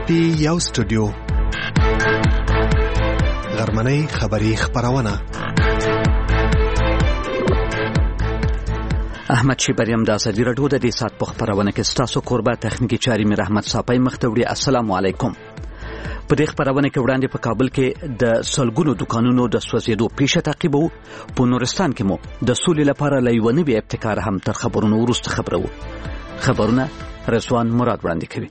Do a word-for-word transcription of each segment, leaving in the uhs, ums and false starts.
پی یو سټوډیو غرمنۍ خبری خبرونه احمد شیبریم د ازادي راډیو د دې سات په خبرونه کې ستاسو قربا تخنیکی چاري مې رحمت صاحب مختوړي. السلام علیکم. په دې خبرونه کې وړاندې په کابل کې د سلګونو دکانونو د سوځېدو پیښه تعقیبو. په نورستان کې مو د سولې لپاره لایونی به ابتکار هم تر خبرونو وروسته خبرو. خبرونه رضوان مراد وړاندې کوي.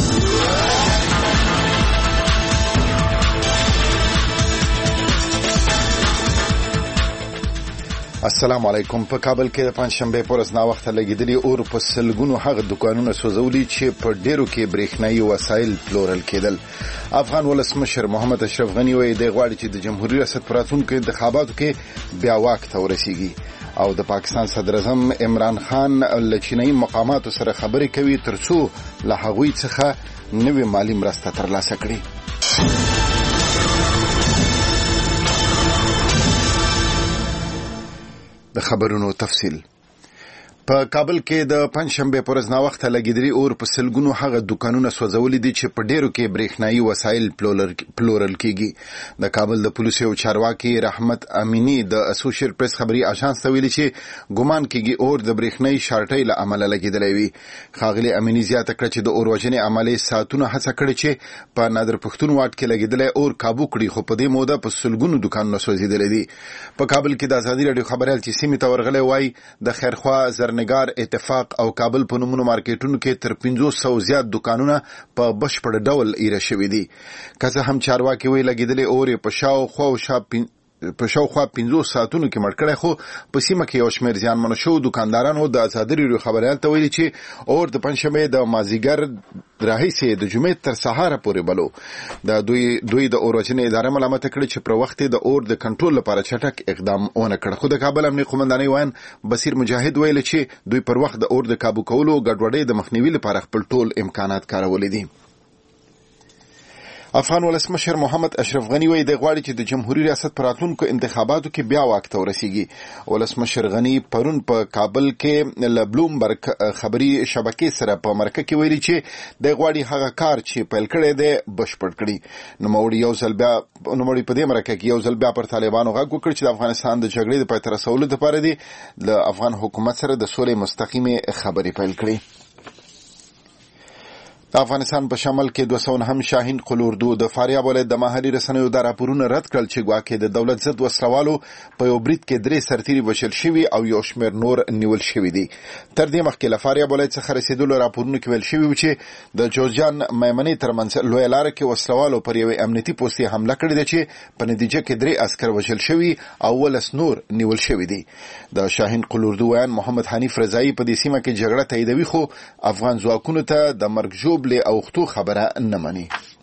السلام علیکم. په کابل کې د پنځشنبه پر ورځ نا وخت لګیدلی اور په سلګونو هغه دکانونه سوځولي چې په ډیرو کې برېښنايي وسایل پلورل کېدل. افغان ولسمشر محمد اشرف غنی وایي د غواړي چې د جمهوریت ریاست په راتلونکو انتخاباتو کې بیا واک ته ورسیږي او د پاکستان صدر اعظم عمران خان له چینایي مقاماتو سره خبرې کوي ترڅو له هغوی څخه نوې مالی مرسته ترلاسه کړي. د خبرونو تفصیل. په کابل کې د پنځشنبه پر ورځ نا وخت لګیدلی اور په سلګونو هغه دکانونه سوځولي دي چې په ډیرو کې برېښنايي وسایل پلورل کیږي. د کابل د پولیسو یو چارواکي رحمت امینی د اسوسییټ پریس خبري اژانس ته ویلي چې ګومان کیږي اور د برېښنايي شارټۍ له امله لګیدلی وي. ښاغلي امینی زیاته کړه چې د اور وژنې عملي ساتونه هڅه کړې چې په نادر پښتون واټ کې لګیدلی اور کابو کړي، خو په دې موده په سلګونو دکانونه سوځېدلي دي. په کابل کې د ازادي راډیو خبريال چې سیمې ته ورغلی وای د خیرخوا زرنګار اتفاق او کابل په نومونو مارکیټونو کې تر پنځوس سوه زیات دکانونه په بشپړ ډول ایره شوي دي. که څه هم چارواکي وایي لګېدلې اور یې په شاوخوا او شا په شاوخوا پنځوس ساعتونو کې مړ کړی، خو په سیمه کې یو شمېر زیانمنو شوو دکاندارانو د ازادي راډیو خبریال ته ویلي چې اور د پنځشنبې د مازدیګر راهیسې د جمعې تر سهاره پورې بلو. د دوی دوی د اور وژنې اداره ملامت کړي چې پر وخت د اور د کنټرول لپاره چټک اقدام ونه کړ. خو د کابل امنیه قومندانۍ وایي بصیر مجاهد ویل چې دوی پر وخت د اور د کابو کولو ګډوډۍ د مخنیوي لپاره خپل ټول امکانات کارولي دي. افغان ولسمشر محمد اشرف غنی وایي د غواړي چې د جمهوریت ریاست پر راتلونکو انتخاباتو کې بیا واک ته ورسیږي. ولسمشر غنی پرون په کابل کې له بلومبرګ خبري شبکې سره په مرکه کې ویلي چې د غواړي هغه کار چې پیل کړی دی بشپړ کړي. نوموړي یو ځل بیا نوموړي په دې مرکه کې یو ځل بیا پر طالبانو غږ وکړ چې د افغانستان د جګړې د پای ته رسولو لپاره دی د افغان حکومت سره د سولې مستقیمه خبرې پیل کړي. د افغانستان په شمال کې دوه سوه نهم شاهین قلوردو د فاریاب ولایت د محلي رسنیو د راپورونه رد کړل چې ګواکې د دولت ضد وسلوالو په یو برید کې درې سرتیري وژل شوي او یو شمېر نور نیول شوي دي. تر دې مخکې له فاریاب ولایت څخه رسېدلو راپورونو کې ویل شوي و چې د جوزجان میمنې ترمنځ لویه لاره کې وسلوالو پر یوې امنیتي پوستې حمله کړې ده چې په نتیجه کې درې عسکر وژل شوي او ولس نور نیول شوي دي. د شاهین قلوردو ویان محمد حنیف رضایی په دې سیمه کې جګړه تاییدوي، خو افغان ځواکونو ته د مرګ ژوبلې او خطو خبره نه مني.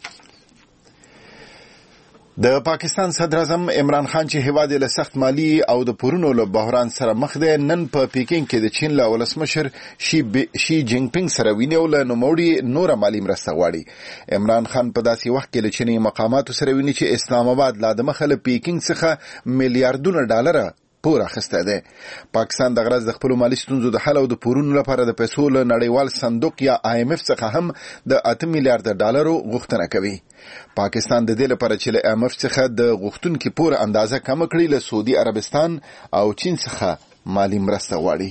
د پاکستان صدر اعظم عمران خان چې هیواد له سخت مالی او د پورونو له بحران سره مخ دی، نن په پیکینګ کې د چین له ولسمشر شي شي جینګ پینګ سره ویني او له نوموړي نور مالی مرسته غواړي. عمران خان په داسې وخت کې له چیني مقاماتو سره ویني چې اسلام آباد لا د مخه له پیکینګ څخه میلیارډونه ډالره پور اخیسته ده. پاکستان د غرض د خپل مالی ستونزو د حل او د پورونو لپاره د پیسو له نړیوال صندوق یا آی ایم اف څخه هم د اته میلیارډ ډالرو غوښتنه کوي. پاکستان د دې لپاره چې له آی ایم اف څخه د غوښتونکو پور اندازه کم کړي له سعودي عربستان او چین څخه مالی مرسته غواړي.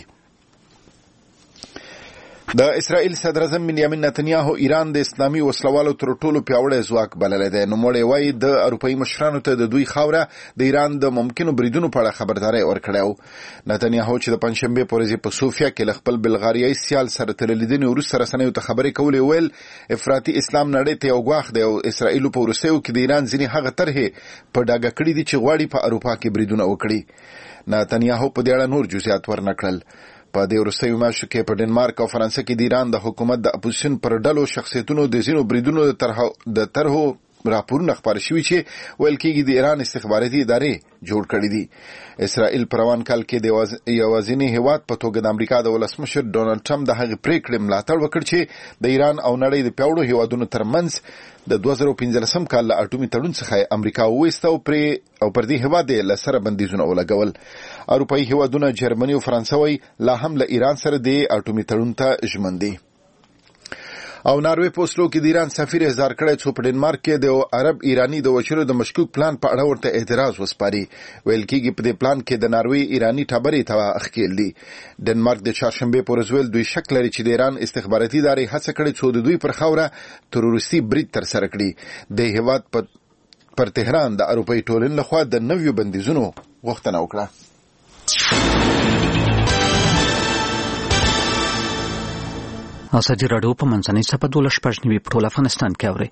د اسرائیل صدر اعظم بنیامین نتنیاهو ایران د اسلامي وسلوالو تر ټولو پیاوړی ځواک بللی دی. نوموړی وایي د اروپایي مشرانو ته د دوی خاوره د ایران د ممکنو بریدونو په اړه خبرداری ورکړی و. نتنیاهو چې د پنځشنبې په ورځ په صوفیا کې له خپل بلغاریایي سیال سره تر لیدنې وروسته رسنیو ته خبرې کولې ویل افراطي اسلام نړۍ ته یو ګواښ دی او اسرائیل په وروستیو کې د ایران ځینې هغه طرحې په ډاګه کړي دي چې غواړي په اروپا کې بریدونه وکړي. نتنیاهو په دې اړه نور جزئیات ورنکړل. په دې وروستیو میاشتو کې په ډنمارک او فرانسه کې د ایران د حکومت د اپوزیشن پر ډلو شخصیتونو د ځینو بریدونو د طرحو راپورونه خپاره شوي چې ویل کېږي د ایران استخباراتي ادارې جوړ کړي دي. اسرائیل په روان کال کې د یوازیني هیواد په توګه د امریکا د ولسمشر ډونالډ ټرمپ د هغې پریکړې ملاتړ وکړ چې د ایران او نړۍ د پیاوړو هیوادونو ترمنځ د دوه زره پنځلسم کال له اټومي تړون څخه امریکا وویسته او پر او پر دې هیواد یې له سره بندیزونه ولګول. اروپایي هیوادونه جرمني او فرانسه وایي لا هم له ایران سره د اټومي تړون ته ژمن دي. او ناروی په اوسلو کې د ایران سفیر اظهار کړی چې په ډنمارک کې د عرب ایرانی د وچلو د مشکوک پلان په اړه ورته اعتراض وسپاري. ویل کېږي په دې پلان کې د ناروی ایرانی ټبرې ته اخکیل دي. ډنمارک د چهارشنبه پر ورځ دوی شک لري چې د ایران استخباراتي ادارې هڅه کړې چې د دوی پر خاوره تروریستي برید ترسره کړي. د هیواد په پر تهران د اروپای ټولنې لخوا د نویو بندیزونو غوښتنه وکړه. ازادي راډیو په منځنۍ صفحه دولس شپږ نوي په ټول افغانستان کې اوري.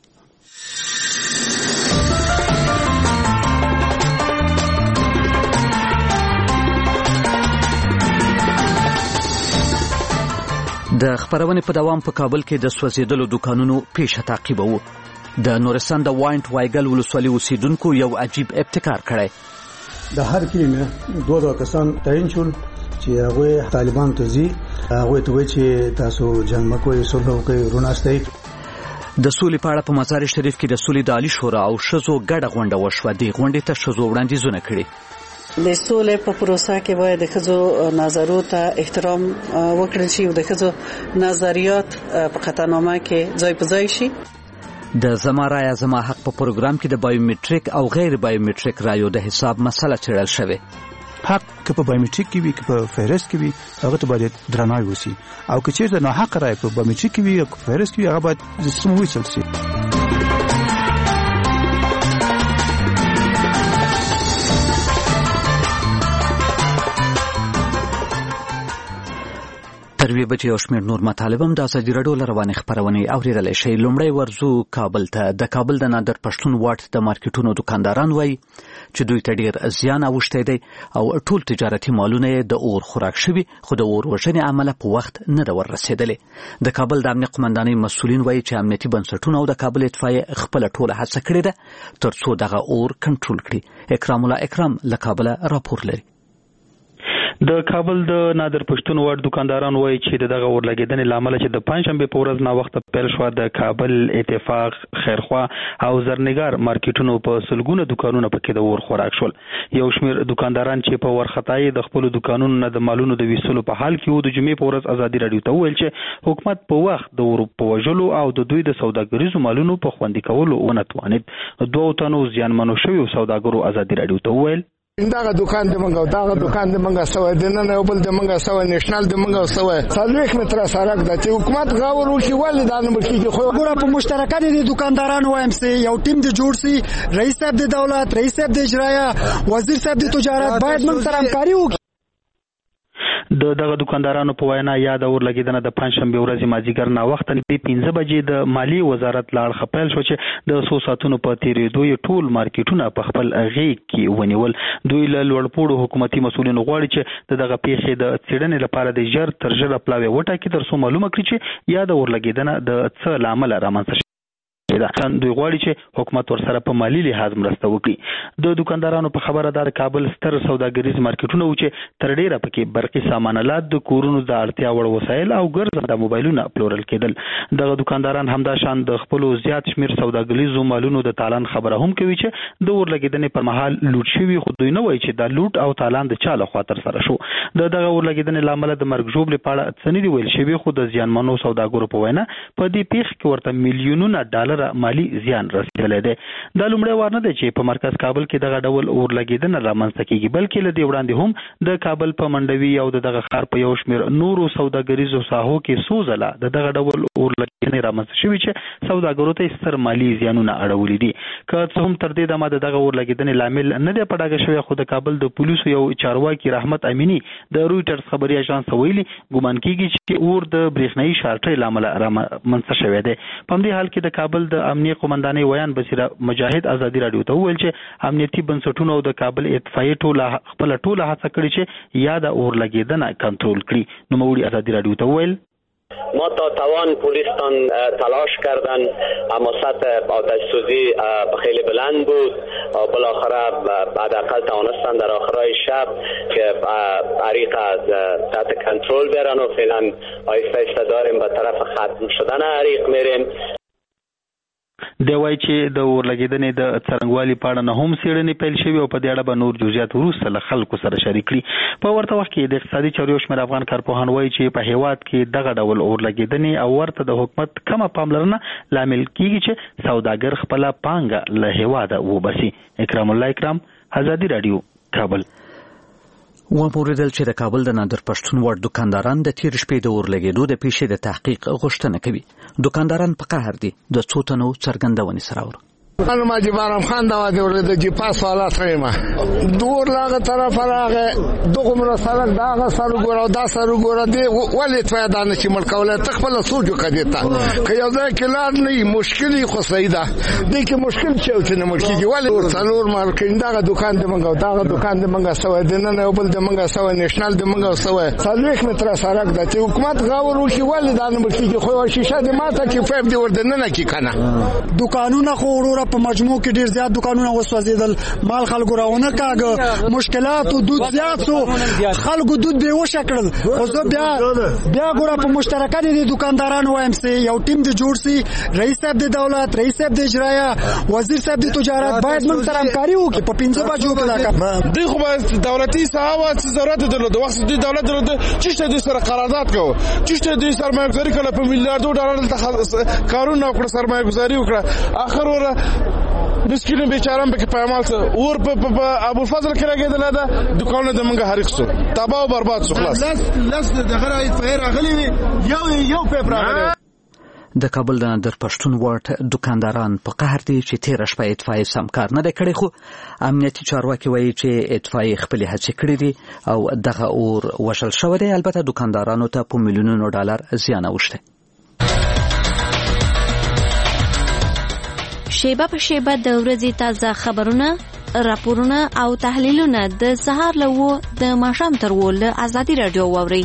د خبرونې په دوام په کابل کې د سوځېدلو دوکانونو پیښه تعقیبوو. د نورستان د واینټ وایګل ولسوالۍ اوسیدونکو یو عجیب ابتکار کړی. د هر کلمه دوه دوه کسان تعین شول چې هغه طالبان ته ځي، هغه ته وایي چې تاسو جنگ مکوئ، صلح وکړئ، وروناستئ. د سولې په اړه په مزار شریف کې د سولې د عالی شورا او ښځو ګډه غونډه وشوه. دې غونډې ته ښځو وړاندیزونه کړي. د سولې په پروسه کې باید د ښځو نظرونو ته احترام وکړل شي او د ښځو نظریات په قطعنامه کې ځای په ځای شي. د زما رایه زما حق په پروګرام کې د بایومټریک او غیر بایومټریک رایو د حساب مسله څېړل شوې. حق که په بایومټریک کې وي که په فهرست کې وي هغه ته باید درناوی وشي، او که چېرته ناحق رایه په بایومټریک کې وي او په فهرست کې وي هغه باید سموي وڅل شي. تر وی بچي او شمیر نور مطالب هم د ازادي راډیو لروانې خبرونه اوریدل شي. لومړی ورزو کابل ته. د کابل د نادر پښتون واټ د مارکیټونو دکانداران وایي چې دوی ته ډیر زیان اوښتی دی او ټول تجارتي مالونه د اور خوراک شوي، خو د اور وژنې عمله په وخت نه ده ورسېدلې. د کابل د امنیت قمندانۍ مسؤلین وایي چې امنیتي بنسټونه او د کابل اطفایې خپله ټوله هڅه کړې ده تر څو دغه اور کنټرول کړي. اکرام الله اکرام له کابله راپور لري. د کابل د نادر پښتون واټ دکانداران وایي چې دغه اور لګیدنې لامل چې د پنځشنبه په ورځ نا وخت پیل شو د کابل اتفاق، خیرخوا او زرنګار مارکیټونو په سلګونه دکانونه پکې د اور خوراک شول. یو شمیر دکانداران چې په ورختای د خپل دکانونو نه د مالونو د ویسلو په حال کې وو د جمعې په ورځ ازادي راډیو ته ویل چې حکومت په وخت د اور په وژلو او د دوی د سوداګریزو مالونو په خوندي کولو ونه توانید. دوه تنو زیانمنو شوي سوداګرو ازادي راډیو ته ویل دغه دکان د منګو دغه دکان د منګو سوې د نن یو بل د منګو سوې نېشنل د منګو سوې څلوېښت متره سړک د چې حکومت غاور وکړي ولې دا نه بلکې خو ګوره په مشترکات د دکاندارانو وایم سي یو ټیم د جوړ سي، رئیس صاحب د دولت، رئیس صاحب د اجرایه، وزیر صاحب د تجارت باید موږ سره همکاري وکړي. د دغه دکاندارانو په وینا یاد اور لګیدنه د پنځشنبه ورځې مازیګر نا وخت نږدې پنځه بجې د مالی وزارت لاړ خپل شو چې د څو ساعتونو په تیریدو یې ټول مارکیټونه په خپل غیږ کې ونیول. دوی له لوړپوړو حکومتي مسؤلینو غواړي چې دغه پیښې د څېړنې لپاره د ژر تر ژره پلاوی وټاکي تر څو معلومه کړي چې یاد اور لګیدنه د څه لامل رامنځته شوه. دوی غواړي چې حکومت ورسره په مالی لحاظ مرسته وکړي. د دکاندارانو په خبره د کابل ستر سوداګریز مارکیټونه و چې تر ډیره پکې برقي سامانالات، د کورونو د اړتیا وړ وسایل او ګرځنده موبایلونه پلورل کېدل. دغه دکانداران همدا شان د خپل زیات شمیر سوداګریزو مالونو د تالان خبره هم کوي چې د اور لګیدنې پر مهال لوټ شوي، خو دوی نه وایي چې دا لوټ او تالان د چا لخوا ترسره شو. د دغه اور لګیدنې لامل د مرګ ژوبلې په اړه څه نه دي ویل شوي، خو د زیانمنو سوداګرو په وینا په دې پیښه کې ورته میلیونونه ډالر مالی زیان رسیدلی دی. دا لومړی وار نه دی چې په مرکز کابل کې دغه ډول اور لګیدنه رامنځته کیږي، بلکې له دې وړاندې هم د کابل په منډوي او د دغه ښار په یو شمیر نورو سوداګریزو ساحو کې څو ځله د دغه ډول اور لګیدنې رامنځته شوي چې سوداګرو ته ستر مالي زیانونه اړولي دي. که څه هم تر دې دمه د دغه اور لګیدنې لامل نه دی په ډاګه شوی، خو د کابل د پولیسو یو چارواکي رحمت امینی د رویټرز خبري اژانس ویلي ګومان کیږي چې اور د برېښنايي شارټۍ لامل رامنځته شوی دی. په همدې حال کې د کابل د امنیت قمندانۍ ویان بصیره مجاهد ازادي راډیو ته وویل چې امنیتي بنسټونو او د کابل اطفایې ټوله خپل ټوله هڅه کړې چې یا د اور لګیدنه کنټرول کړي. نوموړي ازادي راډیو ته وویل ما تا توان پلیسان تلاش کردن اما سطح آتش سوزی خیلی بلند بود. بالاخره حداقل توانستن در آخرای شب که عریق تحت کنترل بیارن و فعلا آیسته آیسته داریم به طرف ختم شدن عریق میریم. دی وایي چې د اورلګیدنې د څرنګوالي په اړه نه هم څېړنې پیل شوي او په دې اړه به نور جزئیات وروسته له خلکو سره شریک کړي. په ورته وخت کې د اقتصادي چارو شمېر افغان کارپوهان وایي چې په هیواد کې دغه ډول اورلګیدنې او ورته د حکومت کمه پاملرنه لامل کیږي چې سوداګر خپله پانګه له هیواده وباسي. اکرام الله اکرام، آزادي رادیو، کابل. وموردل چې د کابل د نادر پښتون وړ دکانداران د تیر شپې د اورلګیدو د پیښې د تحقیق غوښتنه کوي. دکانداران په قهر دي. د څو تنو څرګندونې سره ور انا ما جبارم خان دا ورته د جی پاس والا سره دور لاغه طرف راغه دغه مر سره داغه سره ګورو دا سره ګورو دی ولې تویا دانه چې ملکوله تخپل سوجو کړي تا که یو ځای کې لار نه مشکلی خو سیدا دې کې مشکل چې نه مشکلی ولې څلور مارکین داغه دکان دې منګو داغه دکان دې منګا سوې دنه نه بل دې منګا سوې نېشنل دې منګا سوې څلويخ متر سره د چې حکومت غاور وکي ولې دانه مشکلی خو شیشه دې ماته کې فیب دې وردنه نه کی کنه دکانونه خو ورو په مجموع کې ډیر زیات دکانونه وسوځیدل، مال خلکو راونه کاغه، مشکلات او دود زیات سو، خلکو دود به وشکړل. خو زه بیا بیا ګوره په مشترکه دي دکاندارانو وایم سي یو ټیم د جوړ سي، رئیس صاحب د دولت، رئیس صاحب د اجرایه، وزیر صاحب د تجارت باید موږ سره همکاري وکړي په پنځه بجو کې دا دی خو به دولتي صاحب ضرورت درلود وخت د دولت درلود چې د سره قرارداد کو چې د سرمایه گذاری کله په میلیارډو ډالر ته کارونه وکړه، سرمایه گذاری وکړه، اخر ور مسکینه بیچاره به کې پېمال څه اور په ابو فضل کې راګیدل دا دکانونه د منګه حریق سو تباہ او برباد سو خلاص لاس دغه راي فیر اغلی یو یو پیپر راغلی. د کابل د نادر پښتون وړ دکانداران په قهر دي چې تیر شپه اطفائیه سم کار نه کړی، خو امنیتي چارواکي وایي چې اطفائیه خپل هڅې کړې دي او دغه اور وشل شوی دی. البته دکاندارانو ته په میلیونونو ډالر زیان اوښتی. شیبه په شیبه د ورځې تازه خبرونه، راپورونه او تحلیلونه د سهار له وو د ماښام تر وو له آزادي رادیو واورئ.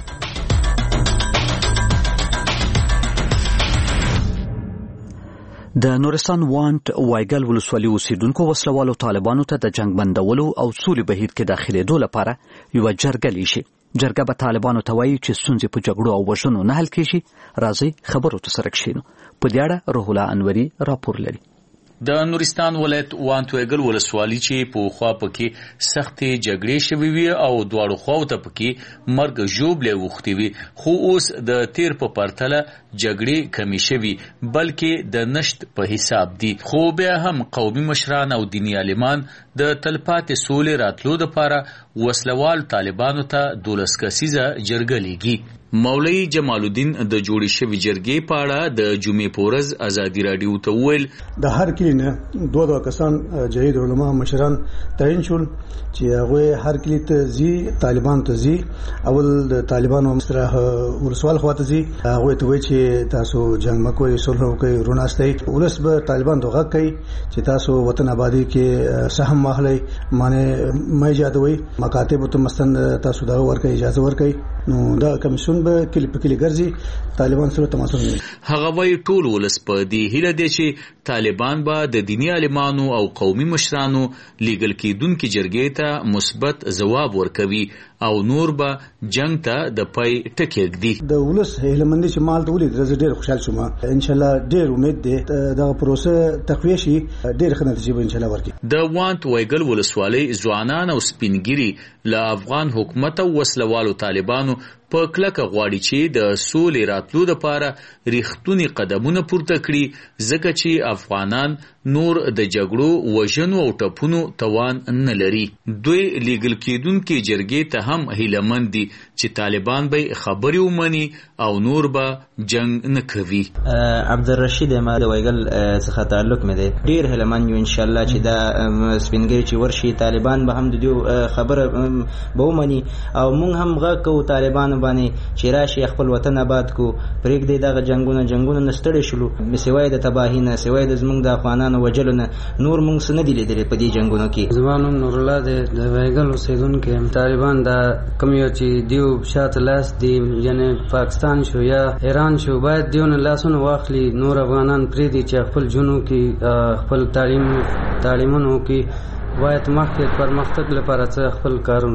د نورستان وانټ وایګل ولسوالي اوسیدونکو وسلوالو طالبانو ته د جنگ بندولو او سولې بهیر کې داخلېدو لپاره یوه جرګه لیشي. جرګه به طالبانو ته وایي چې ستونزې په جګړو او وژنو نه حل کېږي. راځئ خبرو ته سره کښېنو. په دې اړه روح الله انوري راپور لري. د نورستان ولایت وانټ وایګل ولسوالي چې په خوا پکې سختې جګړې شوې وي او دواړو خواو ته پکې مرګ ژوبلې وختې وي، خو اوس د تیر په پرتله جګړې کمې شوي بلکې د نشت په حساب دي. خو بیا هم قومي مشران او دیني عالمان د تلپاتې سولې راتلو لپاره وسلوال طالبانو ته دولس کسیزه جرګه لیږي. مولوی جمال الدین د جوړې شوې جرګې په اړه د جمعې په ورځ ازادي رادیو ته وویل د هر کلي نه دوه دوه کسان جهید علما مشران تعین شول چې هغه هر کلي ته ځي، طالبان ته ځي. اول د طالبانو سره ورسوال خواته ځي، هغه ته وایي چې تاسو جنگ مکوئ، صلح وکړئ، روناستئ. ولس به طالبان ته غږ کوي چې تاسو وطن آبادی کې سهم واخلئ، معنی مې یادوي مکاتب ته مستند تاسو دا ورکړئ، اجازه ورکړئ. نو دا کمیسیون به کلی په کلی ګرځي، طالبان سره تماسونه کوي. هغه وایي ټول ولس په دې هیله دی چې طالبان به د دیني عالمانو او قومي مشرانو لیږل کېدونکې جرګې ته مثبت ځواب ورکوي او نور به جنگ ته د پای ټکی ږدي. د ولس هیلمندي چې مال ته ولید زه ډېر خوشحال شوم. ان شاء الله ډېر امید دی دا پروسه تقویه شي، ډېر ښه نتیجه به ان شاء الله ورکړي. د وانټ وایګل ولسوالۍ ځوانان او سپینګیري له افغان حکومت او وسلوالو طالبانو په کلکه غواړي چې د سولې راتلو لپاره ریښتونی قدمونه پورته کړي، ځکه چې افغانان نور د جګړو، وژنو او ټپونو توان نه لري. دوی لیږل کېدونکې جرګې ته هم هیلهمند دي چې طالبان به خبرې ومني او نور به جنگ نه کوي. عبدالرشید ما د وایګل څخه تعلق مې دی، ډېر هیلهمند یو ان شاء الله چې دا سپینګری چې ورشي طالبان به هم د دې خبره به ومني او موږ هم غږ کوو طالبان باندې چې راشي خپل وطن آباد کو، پرېږدي دغه جنګونه جنګونه نه ستړي شلو، سوای د تباهي نه، سوای د زموږ د افغانانو وجلو نه نور موږ څه نه دي لیدلي په دې جنګونو کې. زما نوم نور الله دی، د وایګل اوسېدونکی یم. طالبان دا کوم یو چې دیو شاته لاس دی، یعنې پاکستان شو یا ایران شو، باید دیو نه لاسونه واخلي، نور افغانان پرېږدي چې خپل جنو کې خپل تعلیم تعلیمونو کې باید مخکې پرمختګ لپاره څه خپل کارونه وکړي.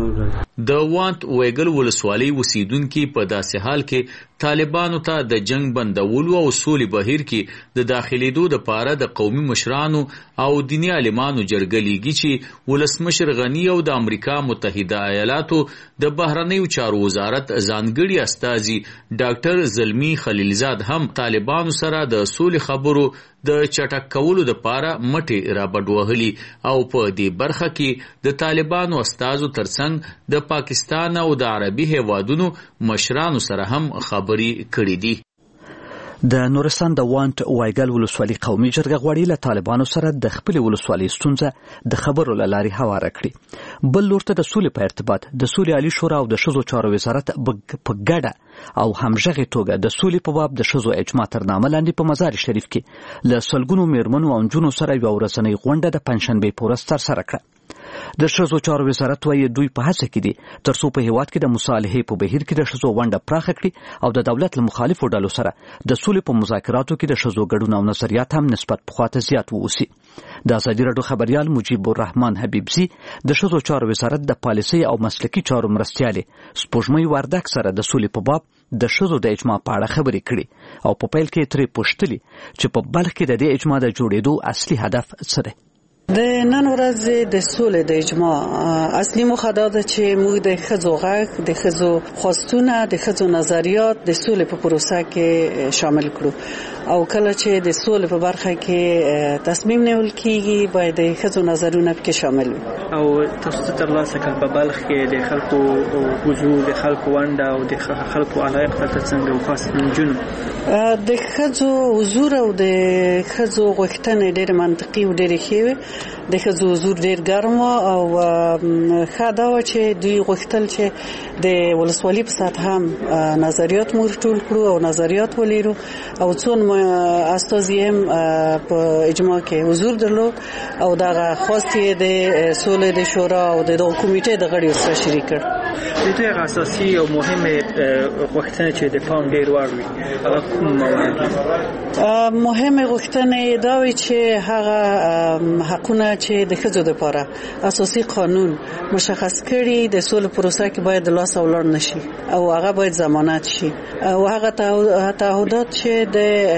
د وانت ویګل ولسوالۍ اوسیدونکو په داسې حال کې طالبانو ته د جنگ بندولو او سولې بهیر کې د داخليدو د پاره د قومي مشرانو او دیني عالمانو جرګلیږي چې ولسمشر غنی او د امریکا متحده ایالاتو د بهرنیو چارو وزارت ځانګړي استازي ډاکټر زلمی خلیلزاد هم طالبانو سره د سولې خبرو د چټک کولو د پاره مټي را بډوهلي او په دې برخه کې د طالبانو استازو ترڅنګ د پاکستان او د عربي هیوادونو مشرانو سره هم خبري کړې دي. د نورستان د وانت وایګل ولسوالۍ قومي جرګه غواړي له طالبانو سره د خپل ولسوالۍ ستونزه د خبرو له لارې هواره کړي. بل لور ته د سولې په ارتباط د سولې عالی شورا او د ښځو چارو وزارت په ګډه او همغږي توګه د سولې په باب د ښځو اجماع تر نامه لاندې په مزار شریف کې له سلګونو میرمنو او نجونو سره یو ورځنۍ غونډه د پنځشنبې په ورځ ترسره کړه. د ښځو چارو وزارت وايي دوی په هڅه کې دي ترڅو په هیواد کې د مصالحې په بهیر کې د ښځو ونډه پراخه کړي او د دولت له مخالفو ډلو سره د سولې په مذاکراتو کې د ښځو ګډون او نظریات هم نسبت پخواته زیات واوسي. د ازادي راډیو خبريال مجيب الرحمن حبیبزي د ښځو چارو وزارت د پالیسۍ او مسلکي چارو مرستیالې سپوږمۍ وردک سره د سولې په باب د ښځو د اجماع په اړه خبرې کړي او په پیل کې ترې پوښتلي چې په بلخ کې د دې اجماع د جوړېدو اصلي هدف څه دی. د نن ورځ د سولې د اجماع اصلي موخه دا ده چې موږ د ښځو غږ د ښځو خواستونه د ښځو نظریات د سولې په پروسه کې شامل کړو او کله چې د سولې په برخه کې تصمیم نیول کیږي باید د ښځو نظرونه پکې شامل وي. او تاسو تر لاسه کړ په بلخ کې د خلکو حضور د خلکو ونډه او د خلکو علایق ته څنګه خاص نجونو د ښځو حضور او د ښځو غوښتنې ډېر منطقي او ډېر ښې وي. د ښځو حضور ډېر ګرم او ښه دا و چې دوی غوښتل چې د ولسوالۍ په سطح هم نظریات موږ ټول کړو او نظریات ولیرو او څون استازي هم په اجماع کې حضور درلود او دغه خاصه د سولې د شورا او د کمیټې د غړیو سره شریک کړ. د دوی اساسي او مهمه غوښتنه چې د پام ډېر وړ وي هغه کوم موارد دي؟ مهمه غوښتنه دا وي چې هغه حقونه چې د ښځو لپاره اساسي قانون مشخص کړي د سولې پروسه کې باید د لاس اولاد نشي او هغه باید ضمانت شي او هغه تعهدات چې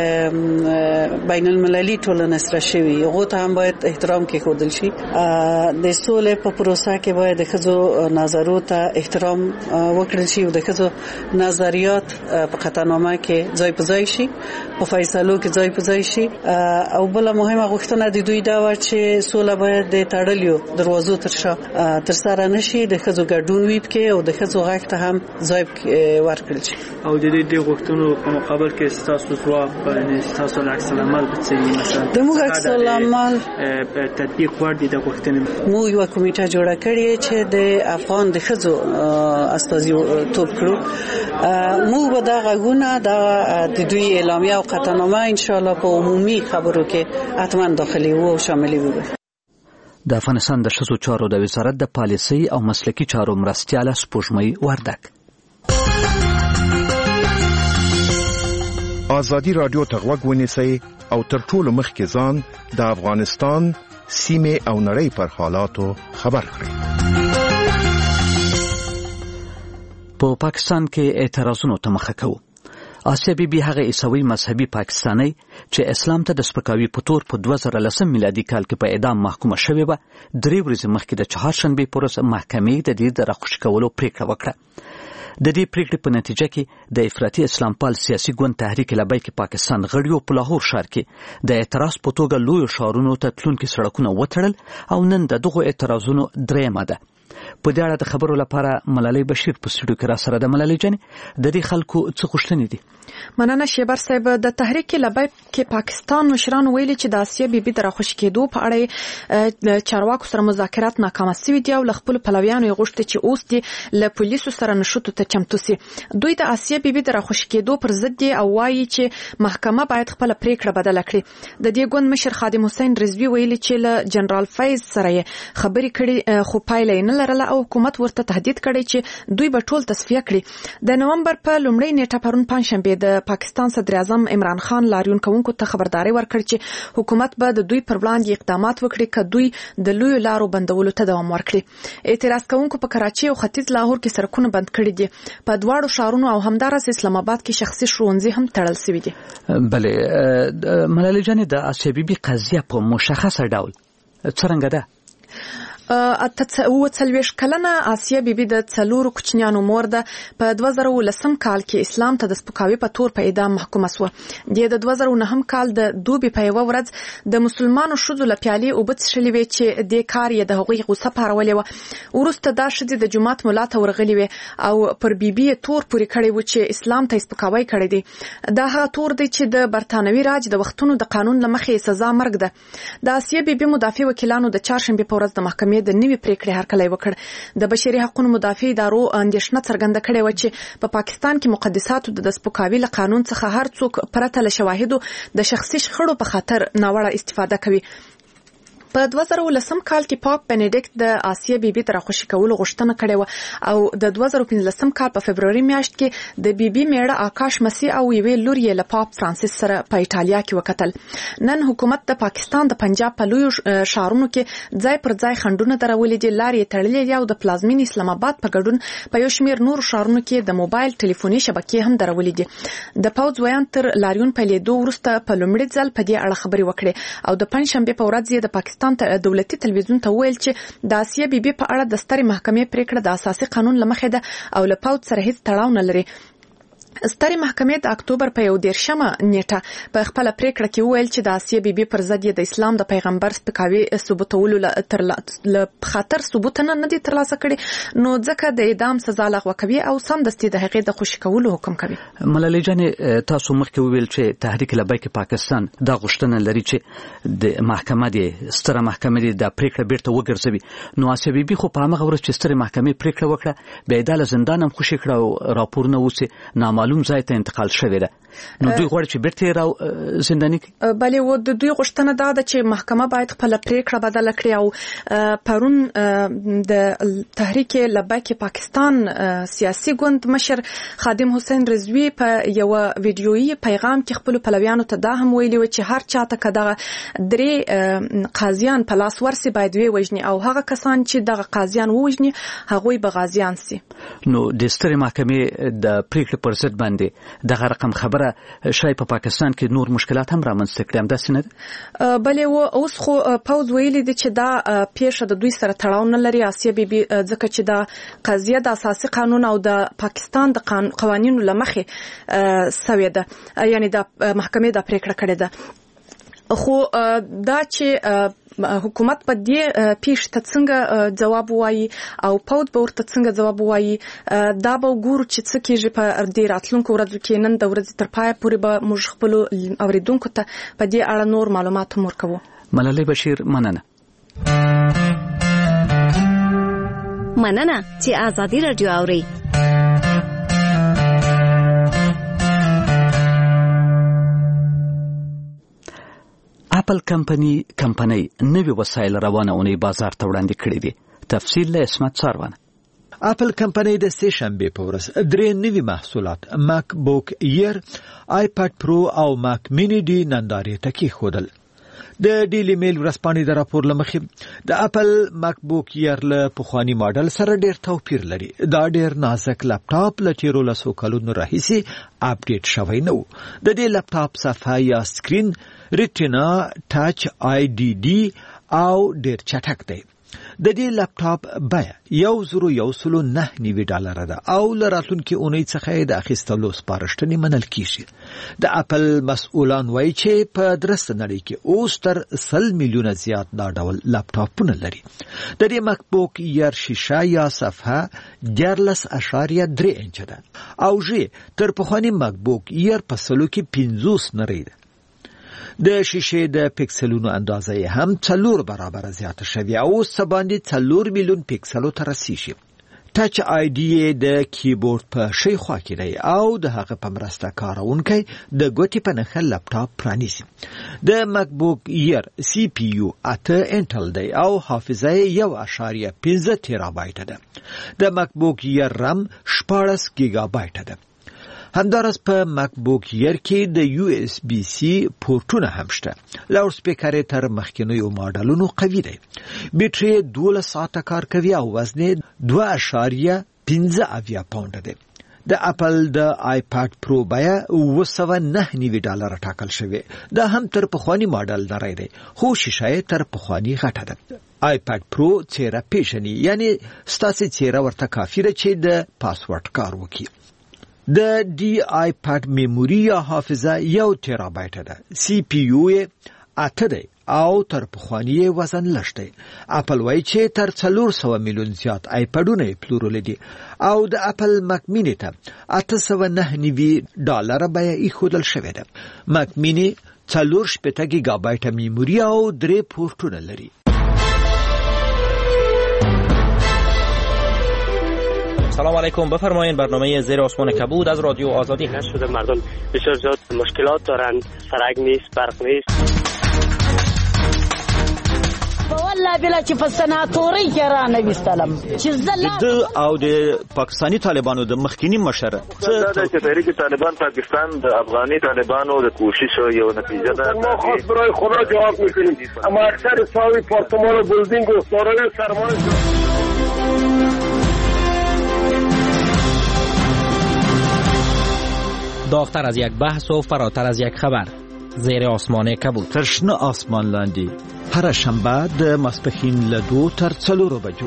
د بین المللي ټولنې سره شوي هغه ته هم باید احترام کېښودل شي. د سولې په پروسه کې باید د ښځو نظرو ته احترام وکړل شي او د ښځو نظریات په قطعنامه کې ځای په ځای شي په فیصلو کې ځای په ځای شي. او بل مهمه غوښتنه د دوی دا و چې سوله باید د تړلیو دروازو تر شا تر سره نشي د ښځو ګډون وي پکې او د ښځو غږ ته هم ځای ورکړل شي. او د دې د غوښتنو په مقابل کې ستاسو ځواب باندې ستاسو عکس العمل به څه مثلا د موږ عکس العمل تطبیق ور دي د غوښتنې موږ یو کمیټه جوړه کړې چې د افغان د ښځو استازي توپ کړو. موږ به دا غږونه د دوی اعلامیه او قطعنامه ان شاء الله په عمومي خبرو کې حتما داخلي وو او شامل وي. د افغانستان د ښځو چارو د وزارت د پالیسۍ او مسلکي چارو مرستیاله سپوږمۍ وردک. ازادي راډیو ته غوږ ونیسئ او تر ټولو مخکې ځان د افغانستان سیمه او نړۍ پر حالاتو خبر کړئ. په پاکستان کې اعتراضونو ته مخه کوو. آسیا بی بی هغه عیسوي مذهبي پاکستانی چې اسلام ته د سپکاوي په تور په دوه زره لسم میلادي کال کې په اعدام محکومه شوې وه درې ورځې مخکې د چهارشنبې په ورځ محکمې د دې د راخوشي کولو پریکړه وکړه. د دې پریکړې په نتیجه کې د افراطي اسلام پال سیاسي ګوند تحریک لبیک پاکستان غړیو په لاهور ښار کې د اعتراض په توګه لویو ښارونو ته تلونکي سړکونه وتړل او نن د دغو اعتراضونو درېیمه ده. په دې اړه د خبرو لپاره ملالۍ بشیر په سټوډیو کې را سره د ملالۍ جانې د دې خلکو څه غوښتنې دي؟ مننه شیبر صاحب. د تحریک لبیک کې پاکستان مشران ویلي چې د آسیا بی بی د راخوشي کېدو په اړه چارواکو سره مذاکرات ناکامه شوي دي او له خپلو پلویانو یې غوښتي چې اوس دې له پولیسو سره نښتو ته چمتو سي. دوی د آسیا بی بی د راخوشي کېدو پر ضد دي او وایي چې محکمه باید خپله پریکړه بدله کړي. د دې ګوند مشر خادم حسین رضوي ویلي چې له جنرال فیض سره یې خبرې کړي خو پایله یې نه لرله او حکومت ورته تهدید کړی چې دوی به ټول تصفیه کړي. د نومبر په لومړۍ نیټه پرون پنځشنبه د پاکستان صدر اعظم عمران خان لاریون کوونکو ته خبرداري ورکړه چې حکومت به د دوی پر وړاندې اقدامات وکړي که دوی د لوی لارو بندولو ته دوام ورکړي. اعتراض کوونکو په کراچي او ختیځ لاهور کې سړکونه بند کړي دي. په دواړو ښارونو او همدارس اسلام آباد کې شخصي ښوونځي هم تړل شوي دي. بله ملالۍ جانې د آسیا بیبي قضیه په مشخصه ډول څرنګه ده؟ اته اوه څلوېښت کلنه آسیا بیبي د څلورو کوچنیانو مور ده. په دوه زره ولسم کال کې اسلام ته د سپکاوي په تور په اعدام محکومه شوه. د دوه زره نهم کال د دوبي په یوه ورځ د مسلمانو ښځو له پیالې اوبه څښلې وې چې دې کار یې د هغوی غوسه پارولې وه. وروسته دا ښځې د جومات ملا ته ورغلې وې او پر بیبي یې تور پورې کړی و چې اسلام ته یې سپکاوی کړی دی. دا هغه تور دی چې د برتانوي راج د وختونو د قانون له مخې سزا مرګ ده. د آسیا بیبي مدافع وکیلانو د چهارشنبې په ورځ د محکمې د نوي پریکړې هرکلی وکړ. د بشري حقوقو مدافع ادارو اندېښنه څرګنده کړې وه چې په پاکستان کې مقدساتو د سپکاوي له قانون څخه هر څوک پرته له شواهدو د شخصي شخړو په خاطر ناوړه استفاده کوي. په دوه زره ولسم کال کې پاپ بنډیکټ د آسیا بیبي تر خوشی کولو غوښتنه کړې و او د دوه زره پنځلسم کال په فبروري میاشت کې د بیبي میړه آکاش مسیح او یوې لور یې له پاپ فرانسیس سره په ایټالیا کې وکتل. نن حکومت د پاکستان د پنجاب په لویو ښارونو کې ځای پر ځای خنډونه درولې دي، لارې تړلې دي او د پلازمین اسلام آباد په ګډون په یو شمېر نورو ښارونو کې د موبایل ټلیفوني شبکې هم درولې دي. د پوځ ویان تر لاریون پیلېدو وروسته په لومړي ځل په دې اړه خبرې وکړې او د پنځشنبې په ورځ یې د پاکستان دولتي تلویزیون ته ویل چې د آسیا بیبي په اړه د سترې محکمې پریکړه د اساسي قانون له مخې ده او له پوځ سره هیڅ تړاو نه لري. سترې محکمې د اکتوبر په یو دېرشمه نیټه په خپله پریکړه کې وویل چې د آسیا بیبي پر ضد یې د اسلام د پیغمبر سپکاوي ثبوتولو له خاطر ثبوتونه نه دي ترلاسه کړي، نو ځکه د اعدام سزا لغوه کوي او سمدستي د هغې د خوشي کولو حکم کوي. ملالۍ جانې تاسو مخکې وویل چې تحریک لبیک پاکستان دا غوښتنه لري چې د محکمه دی ستره محکمه دی د پریکړه بیرته وګرځوي، نو آسیا بیبي خو په همغه ورځ چې سترې محکمې پریکړه وکړه بیا یې دا له زندان هم خوشي کړه او راپورونه اوسې نامعلوم ځای ته انتقال شوی ده، نو دوی غواړي چې بیرته یې راو زنداني کړي. بلې و د دوی غوښتنه دا ده چې محکمه باید خپله پریکړه بدله کړي او پرون د تحریک لبیک پاکستان سیاسي ګوند مشر خادم حسین رضوي په یوه ویډیویي پیغام کې خپلو پلویانو ته دا هم ویلي و چې هر چاته که دغه درې قاضیان په لاس ورسي باید ویې وژني او هغه کسان چې دغه قاضیان ووژني هغوی به غازیان سي. نو د سترې محکمې د پریکړې پر ضد باندې دغه رقم خبره شاید په پاکستان کې نور مشکلات هم رامنځته کړي، همداسې نه ده؟ بلې و اوس خو پوځ ویلي دي چې دا پیښه د دوی سره تړاو نه لري آسیا بیبي، ځکه چې دا قضیه د اساسي قانون او د پاکستان د قوانینو له مخې سوې ده، یعنی د محکمې دا پریکړه کړې ده. خو دا چې حکومت په دې پیښ ته څنګه جواب وایي او پوځ به ورته څنګه جواب وایي دا به وګورو چې څه کېږي په دې راتلونکو ورځو کې. نن د ورځې تر پایه پورې به موږ خپلو اورېدونکو ته په دې اړه نور معلومات هم ورکوو. ملالۍ بشیر، مننه. مننه چې آزادي راډیو اوري. اپل کمپنی کمپنی نوي وسایل روانه اونۍ بازار ته وړاندې کړي دي. تفصیل له اسمت څاروانه. اپل کمپنی د سه شنبې په ورځ درې نوي محصولات ماک بوک ایر، آیپاد پرو او ماک مینی ډي نندارې ته کېښودل. د ډیلی میل ورځپاڼې د راپور له مخې د اپل ماک بوک ایر له پخواني ماډل سره ډېر توپیر لري. دا ډېر نازک لپټاپ له تیرو لسو کلونو راهیسې اپډیټ شوی نه و. د دې لپټاپ صفحه یا سکرین ریټینا ټاچ آی ډي ډي او ډېر چټک دی. د دې لپټاپ بیه یو زرو یو سلو نه نوي ډالره ده او له راتلونکي اونۍ څخه یې د اخیستلو سپارښتنې منل کیږي. د اپل مسؤلان وایي چې په درسته نړۍ کې اوس تر سل میلیونه زیات دا ډول لپټاپونه لري. د دې ماک بوک ایر شیشه یا صفحه دیارلس اشاریه درې انچه ده او ژې تر پخواني ماک بوک ایر په سلو کې پنځوس نری ده. د شیشې د پکسلونو اندازه هم څلور برابر زیاته شوې او اوس باندې څلور میلیون پکسلو ته رسیږي. ټچ آی ډي د کیبورډ په شی خوا کې دی او د هغه په مرسته کارونکي د ګوتې په نښه لپټاپ پرانیزي. د مک بوک ایر سی پی یو اته انټل دی او حافظه یو اشاریه پنځه تیرابایټ ده. د مک بوک ایر رم شپاړس ګیګا بایټ ده. همدارس په مک بوک ایر کې د یو اس بي سي پورټونه هم شته. لاوډ سپیکر تر مخکینیو ماډلونو قوي دی. بیټري دولس ساعته کار کوي او وزن دوه اشاریه پنځه اویا پاونډ دی. د اپل د آیپاد پرو بیا اوه سوه نه نوي ډالر ټاکل شوی. دا هم تر پخوانی ماډل نری دی خو شیشه تر پخوانی غټه ده. آیپاد پرو چهره پیژني یعنی ستاسو چهره ورته کافي ده چې د پاسورډ کار وکړي. د ډي آیپاد میموري یا حافظه یو تیرابایټ ده. سی پی یو اته دی او تر پخوانی وزن لږ دی. اپل وایي چې تر څلور سوه میلیون زیات آیپډونه پلورل دي او د اپل مک مینی ته اته سوه نه نوي ډالر بیه ایښودل شوې ده. مک مینی څلور شپېته ګیګا بایټه میموري او درې پورټونه لري. سلام علیکم، بفرمایید. برنامه زیر آسمان کبود از رادیو آزادی نشده. مردم بسیار زیاد مشکلات دارند، سرک نیست، برق نیست. والله بلا چې په سناتوري کې را نه وستلم چې زله د او د پاکستانی طالبانو د مخکینی مشر څه چې تحریک طالبان پاکستان د افغاني طالبانو د کوشش یو نتیجه ده. ما خاص برای خدا جواب میکنیم، اما اکثر ساوی پارتمان و بلدینگ و سارای سرمایه داغتر از یک بحث و فراتر از یک خبر. زیر آسمان کبود. ترشنه آسمان لاندی. هر شنبه د ماسپښین له دوو تر څلورو بجو.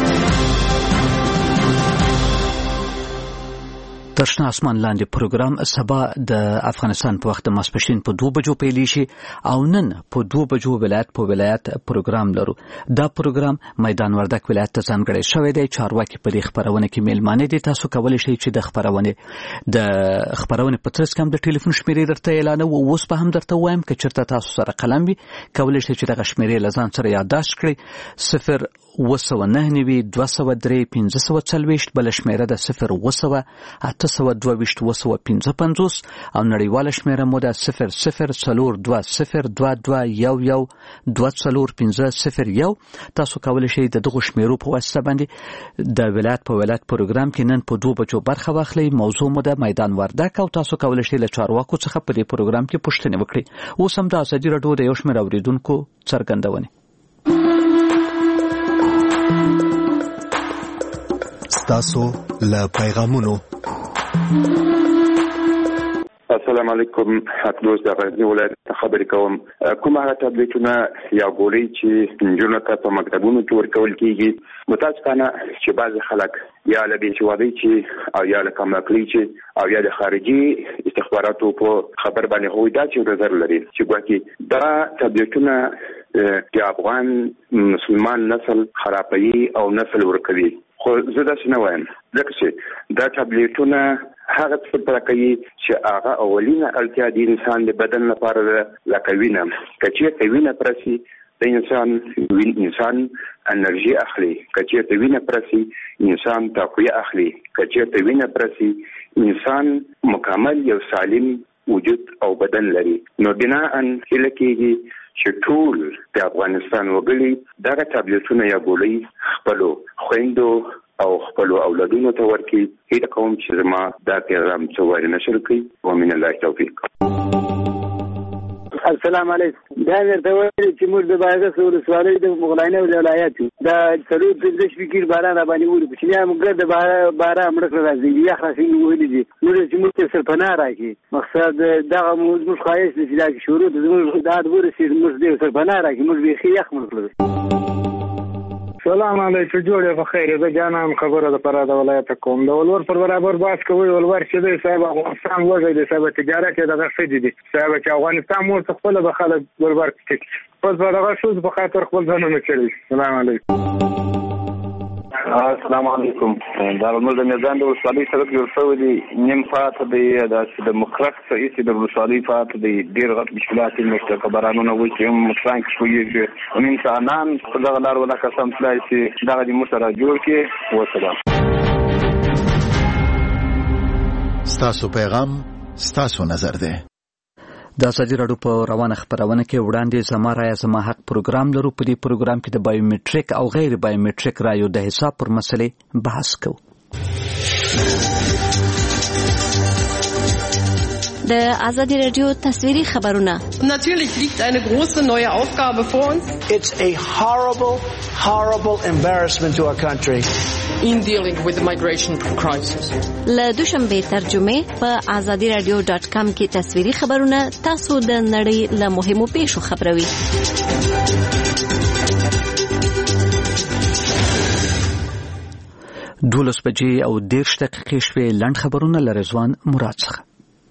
ترشنه آسمان لاندې پروګرام سبا د افغانستان په وخت ماسپښین په دوه بجو پیلی شي او نن په دوه بجو ولایت په ولایت پروګرام لرو. دا پروګرام میدان وردک ولایت ته ځانګړی شوی دی. چارواکي په دې خبرونه کې میلمانه دي. تاسو کولی شئ چې د خبرونه د خبرونه په ترڅ کې هم د ټلیفون شمیرې درته اعلان او اوس په هم درته وایم که چېرته تاسو سره قلم وي کولی شئ چې دغه شمیرې له ځان سره یادداشت کړئ. صفر اوه سوه نه نوي دوه سوه درې پنځه سوه څلوېښت. بله شمیره ده صفر اوه سوه اته سوه دوه ویشت اوه سوه پنځه پنځوس او نړیواله شمیره مو ده صفر صفر څلور دوه صفر دوه دوه یو یو دوه څلور پنځه صفر یو. تاسو کولی شئ د دغو شمیرو په واسطه باندې د ولایت په ولایت پروګرام کې نن په دوه بجو برخه واخلئ. موضوع مو ده میدان وردک او تاسو کولی شئ له چارواکو څخه په دې پروګرام کې پوښتنې وکړئ. اوس هم د ازادي راډیو د یو شمېر اورېدونکو څرګندونې. ستاسو له پیغامونو. السلام علیکم، حق دوست د غزنی ولایت خبرې کوم. کوم هغه ټابلیټونه یا ګولۍ چې نجونو ته په مکتبونو کې ورکول کیږي متاسفانه چې بعض خلک یا له بېسوادۍ چې او یا له کم عقلۍ چې او یا د خارجي استخباراتو په خبر باندې هوی دا چې نظر لري چې ګواکې دا ټابلیټونه د افغان مسلمان نسل خرابوي او نسل ورکوي. خو زه داسې نه وایم ځکه چې دا ټابلیټونه هغه څه پر کوي چې هغه اولینه اړتیا د انسان د بدن لپاره ده، لکه وینه. که چېرته وینه پرسي د انسان وین انسان انرژي اخلي، که چېرته وینه پرسي انسان تقویه اخلي، که چېرته وینه پرسي انسان مکمل یو سالم وجود او بدن لري. نو بناء هیله کېږي چې ټول د افغانستان وګړي دغه ټابلیټونه یا ګولۍ خپلو خویندو او خپلو اولادونو ته ورکړي. هیله کوم چې زما دا پیغام څه وایي نشر کړي. ومن الله توفیق. السلام علیکم. دا درته وایي چې موږ د بادغیس ولسوالۍ د مغلانه ولایت دا څلور پنځه شپې باران را باندې وري چې یا موږ د باران مړ کړل راځي یا خلاصي ویلي دي نو چې موږ ته سرپناه راکړي. مقصد دغه موږ خواهش چې دا شروع د موږ د ادبر سي موږ د سرپناه راکړي موږ به خیخ موږ کړل. سلام علیکم، جوړه په خیر. زه جانان خبره د پراده ولایت کوم. د ولور پر برابر باس کوي ولور چې د صاحب افغانستان وځي د صاحب تجارت دغه فدی دي صاحب چې افغانستان مو خپل به خلک وربر کې پس دغه شوز په خاطر خپل ځان نه چلی. سلام علیکم. السلام علیکم. دا موږ د میدان د ولسوالۍ سړک جوړ شوی دی نیم پاته دی د مخرق سیسي د ولسوالۍ پاته دی ډېر غټ مشکلات یې خبرانونه وایي چې هم مشران کې انسانان په دغه لار ولا قسم تلای چې دغه د موږ سره جوړ کې. وسلام. ستاسو پیغام ستاسو نظر دی. د ازادي راډیو په روانه خبرونه کې وړاندې زما رایه زما حق پروګرام لرو. په دې پروګرام کې د بایومټریک او غیر بایومټریک رایو د حساب پر مسلې بحث کوو. د ازادي راډیو تصویري خبرونه. Natürlich liegt eine große neue Aufgabe vor uns. It's a horrible, horrible embarrassment to our country. In dealing with the migration crisis. له دوشنبه ترجمه په ازادي راډیو ډاټ کام کې تصویري خبرونه تاسو د نړۍ له مهمو پیښو خبروي. دولس بجې او دېرش دقیقې شوې. لنډ خبرونه له رضوان مراد څخه.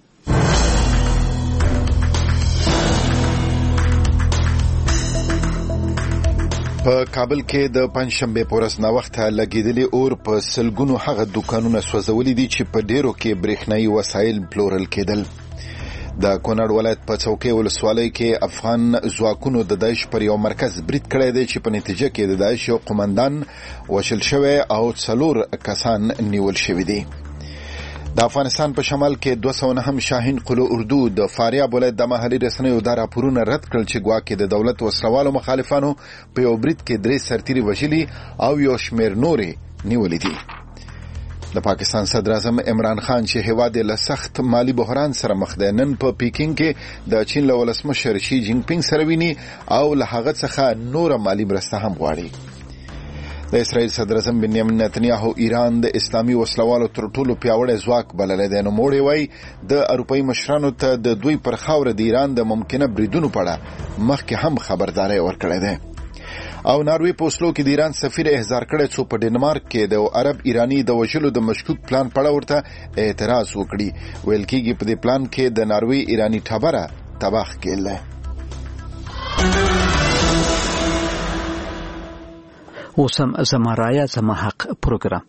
په کابل کې د پنځشنبه په ورځ ناوخته لګیدلي اور په سلګونو هغه دکانونه سوځولي دي چې په ډیرو کې برېښنايي وسایل پلورل کېدل. د کونړ ولایت په څوکۍ ولسوالۍ کې افغان ځواکونو د داعش پر یو مرکز برید کړی دی چې په نتیجه کې د داعش یو قومندان وژل شوی او څلور کسان نیول شوي دي. د افغانستان په شمال کې دوه سوه نهم شاهین قلو اردو د فاریاب ولایت د محلي رسنیو دا راپورونه رد کړل چې ګواکې د دولت وسلوالو مخالفانو په یو برید کې درې سرتیري وژلي او یو شمېر نورې نیولې دي. د پاکستان صدر اعظم عمران خان چې هیواد له سخت مالی بحران سره مخ دی، نن په پیکینګ کې د چین له ولسمشر شي جینګ پینګ سره ویني او له هغه څخه نوره مالی مرسته هم غواړي. د اسرائیل صدر اعظم بنیامین نتنیاهو ایران د اسلامي وسلوالو تر ټولو پیاوړی ځواک بللی دی. نو موړی وایي د اروپایي مشرانو ته د دوی پر خاوره د ایران د ممکنه بریدونو په اړه مخکې هم خبرداری ورکړی دی. او ناروې په اوسلو کې د ایران سفیر احضار کړی څو په ډنمارک کې د عرب ایرانی د وژلو د مشکوک پلان په اړه ورته اعتراض وکړي. ویل کېږي په دې پلان کې د ناروې ایرانی ټبره تباہ کېل دی. اوس هم زما رایه زما حق پروګرام.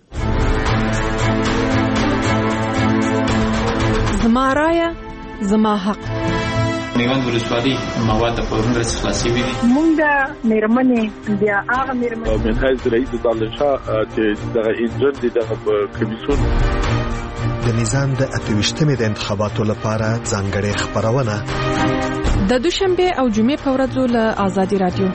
زما رایه زما حق. میوند ولسوالۍ مواد په ورنډه خلاصي وي. مونږ د میرمنې بیا هغه میرمنې من حیث رئیس دانشا چې دغه ایجنټ دی دغه کمیسیون د نظام د اتویشتمې د انتخاباتو لپاره ځانګړې خبرونه د دوشنبه او جمعې په ورځو له ازادي رادیو.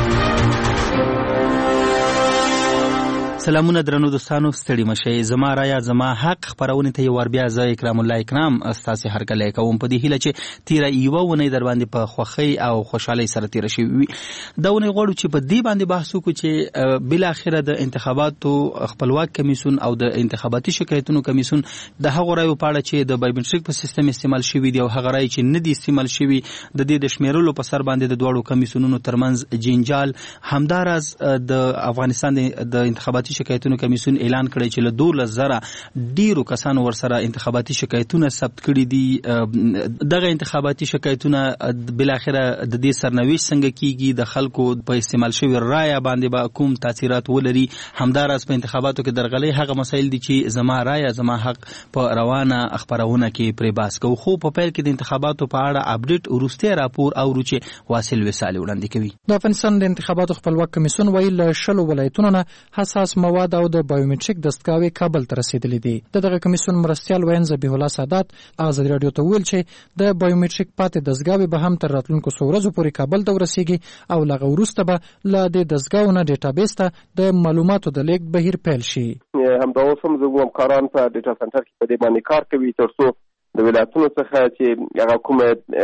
سلامونه درنو دوستانو، ستړي مشئ. زما رایه زما حق خبرونه ته ور بیا ز اکرام الله اکرام استاسې هرکلی کوم. په دې هیله چې تیره یوه ونې در باندې په خوښۍ او خوشحالۍ سره تیره شوي وي. دا ونې غواړو چې په دې باندې بحث وکړو چې بالاخره د انتخاباتو خپلواک کمیسیون او د انتخاباتي شکایتونو کمیسیون د هغو رایو په اړه چې د بایومټریک په سیستم استعمال شوي دي او هغه رایې چې نه دي استعمال شوي د دې د شمیرلو په سر باندې د دواړو کمیسیونونو ترمنځ جنجال. همداراز د افغانستان د انتخاباتي شکایتونو کمیسیون اعلان کړی چې له دولس زره ډیرو کسانو ورسره انتخاباتي شکایتونه ثبت کړي دي. دغه انتخاباتي شکایتونه بالاخره د دې سرنوشت څنګه کیږي، د خلکو په استعمال شوی رایه باندې به کوم تاثیرات ولري. همداراز په انتخاباتو کې درغلي هغه مسایل دي چې زما رایه زما حق په روانه خبرونه کې پرې بحث کوو. خو په پیل کې د انتخاباتو په اړه اپډیټ وروستی راپور اورو چې واصل وسالي وړاندې کوي. د افغانستان د انتخاباتو خپلواک کمیسیون ویل له شلو ولایتونو نه حساس مواد او د بایومټریک دستګاوې کابل ته رسیدلې دي. د دغه کمیسیون مرستیال وین ذبیح الله سادات ازادي رادیو ته ویل چې د بایومټریک پاتې دستګاوې به هم تر راتلونکو څو ورځو پورې کابل ته ورسیږي او لغه وروسته به له دې دستګاو نه ډیټابیس ته د معلوماتو د لیږد بهیر پیل شي. همدا اوس هم زموږ همکاران په ډیټا سنټر کې په دې باندې کار کوي ترڅو د ولایتونو څخه چې هغه کومه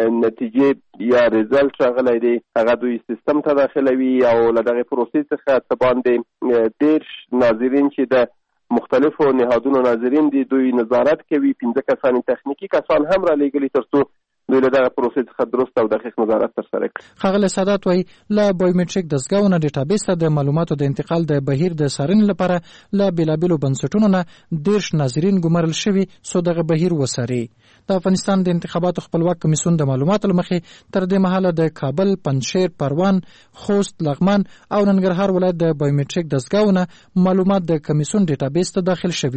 نتیجې یا ریزلټ راغلی دی هغه دوی سیستم ته داخلوي او له دغه پروسې څخه څه باندې دېرش ناظرین چې د مختلفو نهادونو ناظرین دي دوی نظارت کوي. پنځه کسان تخنیکی کسان هم را لېږلي ترڅو دوی له دغه پروسې څخه درست او دقیق نظارت ترسره کړي. ښاغلی سادات وایي له بایومټریک دستګاو نه ډیټابیس ته د معلوماتو د انتقال د بهیر د څارنې لپاره له بېلابېلو بنسټونو نه دېرش ناظرین ګمارل شوي څو دغه بهیر وڅاري. د افغانستان د انتخاباتو خپلواک کمیسیون د معلوماتو له مخې تر دې مهاله د کابل، پنجشیر، پروان، خوست، لغمان او ننګرهار ولایت د بایومټریک دستګاو نه معلومات د کمیسیون ډیټابیس ته داخل شوي دي.